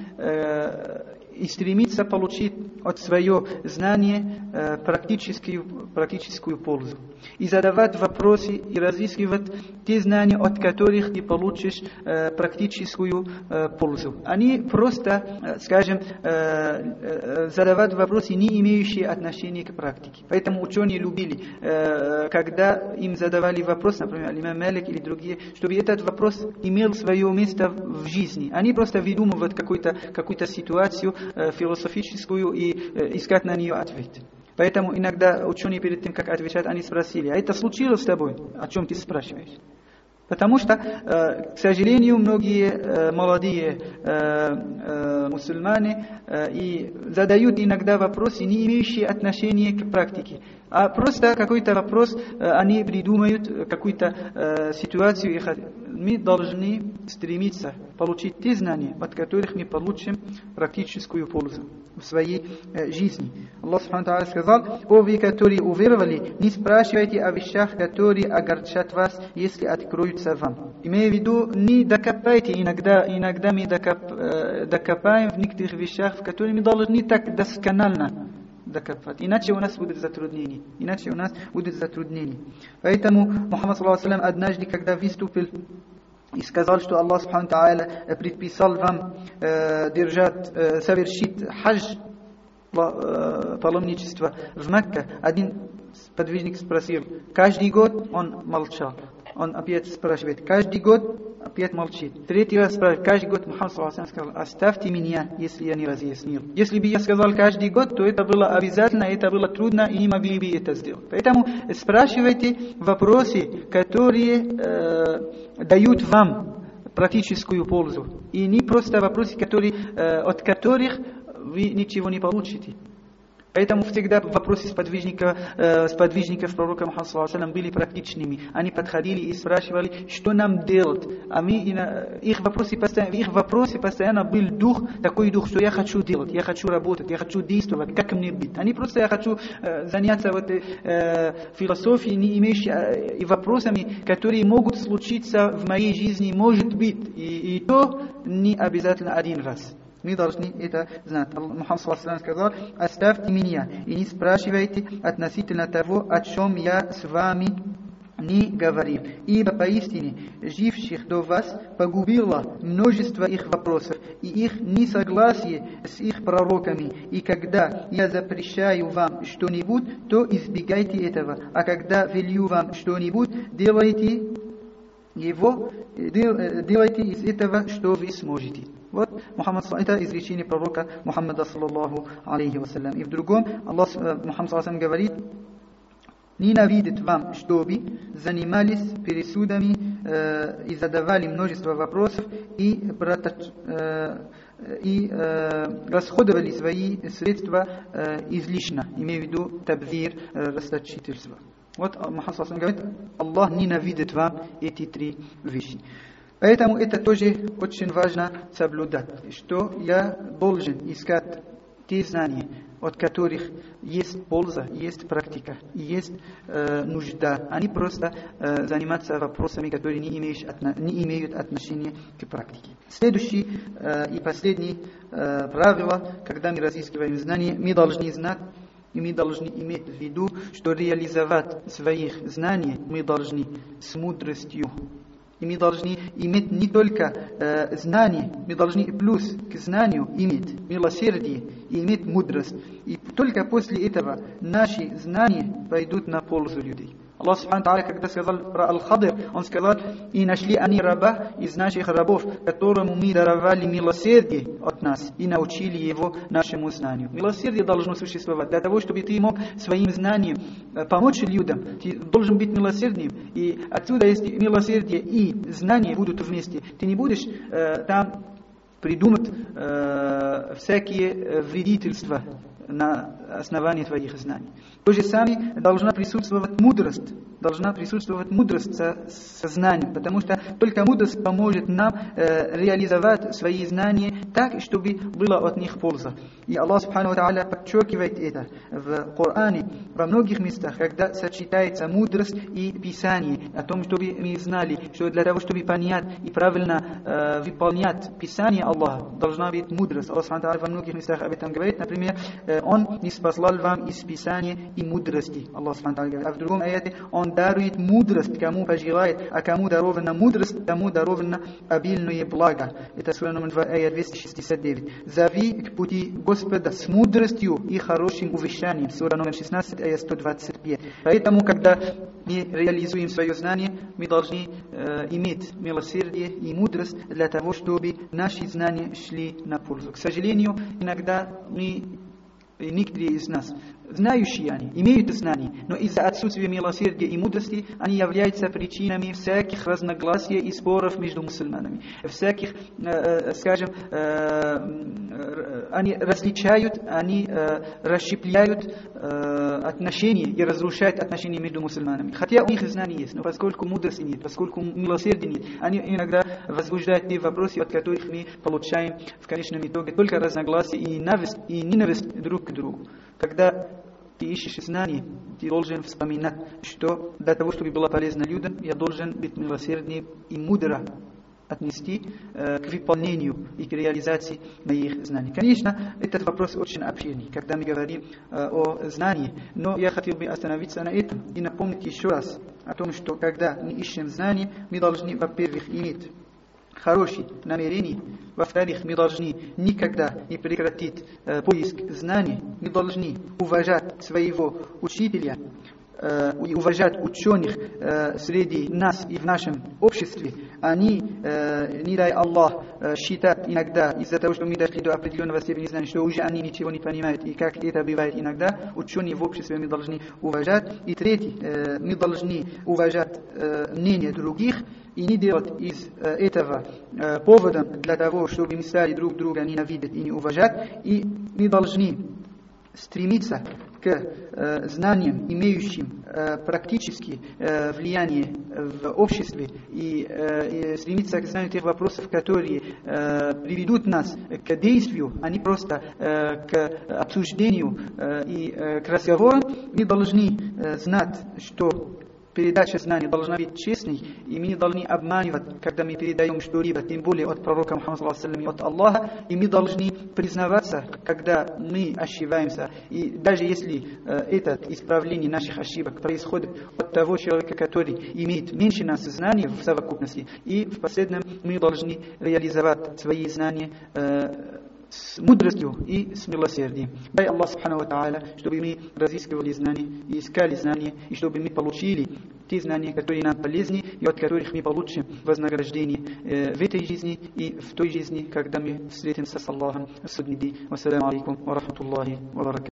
и стремиться получить от своего знания практическую пользу. И задавать вопросы и разыскивать те знания, от которых ты получишь практическую пользу. А не просто, скажем, задавать вопросы, не имеющие отношения к практике. Поэтому ученые любили, когда им задавали вопрос, например, имам Малик или другие, чтобы этот вопрос имел свое место в жизни. Они просто выдумывают какую-то ситуацию философическую и искать на нее ответ. Поэтому иногда ученые перед тем, как отвечать, они спросили: а это случилось с тобой? О чем ты спрашиваешь? Потому что, к сожалению, многие молодые мусульмане и задают иногда вопросы, не имеющие отношения к практике. А просто какой-то вопрос, они придумают какую-то ситуацию. Мы должны стремиться получить те знания, от которых мы получим практическую пользу в своей жизни. Аллах Субхану Тааля сказал: о вы, которые уверовали, не спрашивайте о вещах, которые огорчат вас, если откроются вам. Имея в виду, не докопайте. Иногда мы докопаем в некоторых вещах, в которые мы должны так досконально докопать. Иначе у нас будет затруднение. Поэтому Мухаммад ﷺ однажды, когда выступил и сказал, что Аллах Субхану Тааля предписал вам совершить хадж, паломничество в Мекке, один подвижник спросил: каждый год? Он молчал. Он опять спрашивает: каждый год? Опять молчит. Третий раз спрашивает: каждый год? Мухаммад сказал: оставьте меня, если я не разъяснил. Если бы я сказал каждый год, то это было обязательно, это было трудно, и не могли бы это сделать. Поэтому спрашивайте вопросы, которые дают вам практическую пользу. И не просто вопросы, от которых вы ничего не получите. Поэтому всегда вопросы сподвижников пророка Мухаммада саллаллаху алейхи были практичными. Они подходили и спрашивали, что нам делать. А их вопросы постоянно был такой дух, что я хочу делать, я хочу работать, я хочу действовать, как мне быть. Они просто, я хочу заняться философией, не имеющей и вопросами, которые могут случиться в моей жизни, может быть. И то не обязательно один раз. Мы должны это знать. Мухаммад саллаллаху алейхи сказал: оставьте меня и не спрашивайте относительно того, о чем я с вами не говорил. Ибо поистине живших до вас погубило множество их вопросов и их несогласие с их пророками. И когда я запрещаю вам что-нибудь, то избегайте этого. А когда велю вам что-нибудь, делайте из этого, что вы сможете. Вот это изречение пророка Мухаммада саллаллаху алейхи вассалям. И в другом Мухаммад саллаллаху алейхи вассалям говорит: ненавидит вам, чтобы занимались пересудами и задавали множество вопросов и расходовали свои средства излишне, имею в виду табзир, расточительство. Вот Мухаммад саллаллаху алейхи говорит: Аллах ненавидит вам эти три вещи. Поэтому это тоже очень важно соблюдать, что я должен искать те знания, от которых есть польза, есть практика, есть нужда, а не просто заниматься вопросами, которые не имеют отношения к практике. Следующее и последнее правило, когда мы разыскиваем знания, мы должны знать, и мы должны иметь в виду, что реализовать своих знаний мы должны с мудростью. И мы должны иметь не только знания, мы должны плюс к знанию иметь милосердие и иметь мудрость. И только после этого наши знания пойдут на пользу людей. Аллах Субхану Тааля, когда сказал про Аль-Хадр, Он сказал: и нашли они раба из наших рабов, которому мы даровали милосердие от нас и научили его нашему знанию. Милосердие должно существовать. Для того, чтобы ты мог своим знанием помочь людям, ты должен быть милосердным. И отсюда, если милосердие и знание будут вместе, ты не будешь там придумать всякие вредительства на основании твоих знаний. То же самое должна присутствовать мудрость со знанием, потому что только мудрость поможет нам реализовать свои знания так, чтобы была от них польза. И Аллах Субхану Тааля подчеркивает это в Коране во многих местах, когда сочетается мудрость и Писание, о том, чтобы мы знали, что для того, чтобы понять и правильно выполнять Писание Аллаха, должна быть мудрость. Аллах Субхану Тааля во многих местах об этом говорит. Например, Он ниспослал вам из Писания и мудрости. Аллах Субхану Тааля говорит. А в другом аяте Он дарует мудрость, кому пожелает, а кому дарована мудрость, тому даровано обильное благо. Это сура номер 2, аят 269. Зови к пути Господа с мудростью и хорошим увещанием. Сура номер 16, аят 125. Поэтому, когда мы реализуем свое знание, мы должны иметь милосердие и мудрость для того, чтобы наши знания шли на пользу. К сожалению, иногда некоторые из нас, знающие они, имеют знания, но из-за отсутствия милосердия и мудрости они являются причинами всяких разногласий и споров между мусульманами. Всяких, скажем, они различают, они расщепляют отношения и разрушают отношения между мусульманами. Хотя у них знания есть, но поскольку мудрости нет, поскольку милосердия нет, они иногда возбуждают те вопросы, от которых мы получаем в конечном итоге только разногласия и ненависть друг к другу. Когда ты ищешь знания, ты должен вспоминать, что для того, чтобы было полезно людям, я должен быть милосерднее и мудро отнести к выполнению и к реализации моих знаний. Конечно, этот вопрос очень обширный, когда мы говорим о знании, но я хотел бы остановиться на этом и напомнить еще раз о том, что когда мы ищем знания, мы должны, во-первых, иметь хорошие намерения, во-вторых, мы должны никогда не прекратить поиск знаний, мы должны уважать своего учителя и уважать ученых среди нас и в нашем обществе. Они, не дай Аллах, считают иногда, из-за того, что мы дошли до определенного степени знания, что уже они ничего не понимают, и как это бывает иногда, ученые в обществе мы должны уважать. И третье, мы должны уважать мнение других, и не делать из этого поводом для того, чтобы мы стали друг друга ненавидеть и не уважать. И мы должны стремиться к знаниям, имеющим практически влияние в обществе, и стремиться к знанию тех вопросов, которые приведут нас к действию, а не просто к обсуждению и к разговору, мы должны знать, что передача знаний должна быть честной, и мы не должны обманывать, когда мы передаем что-либо, тем более от пророка Мухаммада и от Аллаха, и мы должны признаваться, когда мы ошибаемся. И даже если это исправление наших ошибок происходит от того человека, который имеет меньше нас знаний в совокупности, и в последнем мы должны реализовать свои знания с мудростью и с милосердием. Дай Аллах Субхану Ва Тааля, чтобы мы разыскивали знания и искали знания, и чтобы мы получили те знания, которые нам полезны, и от которых мы получим вознаграждение в этой жизни и в той жизни, когда мы встретимся с Аллахом в судный день. Вассаляму алейкум ва рахматуллахи ва баракатуху.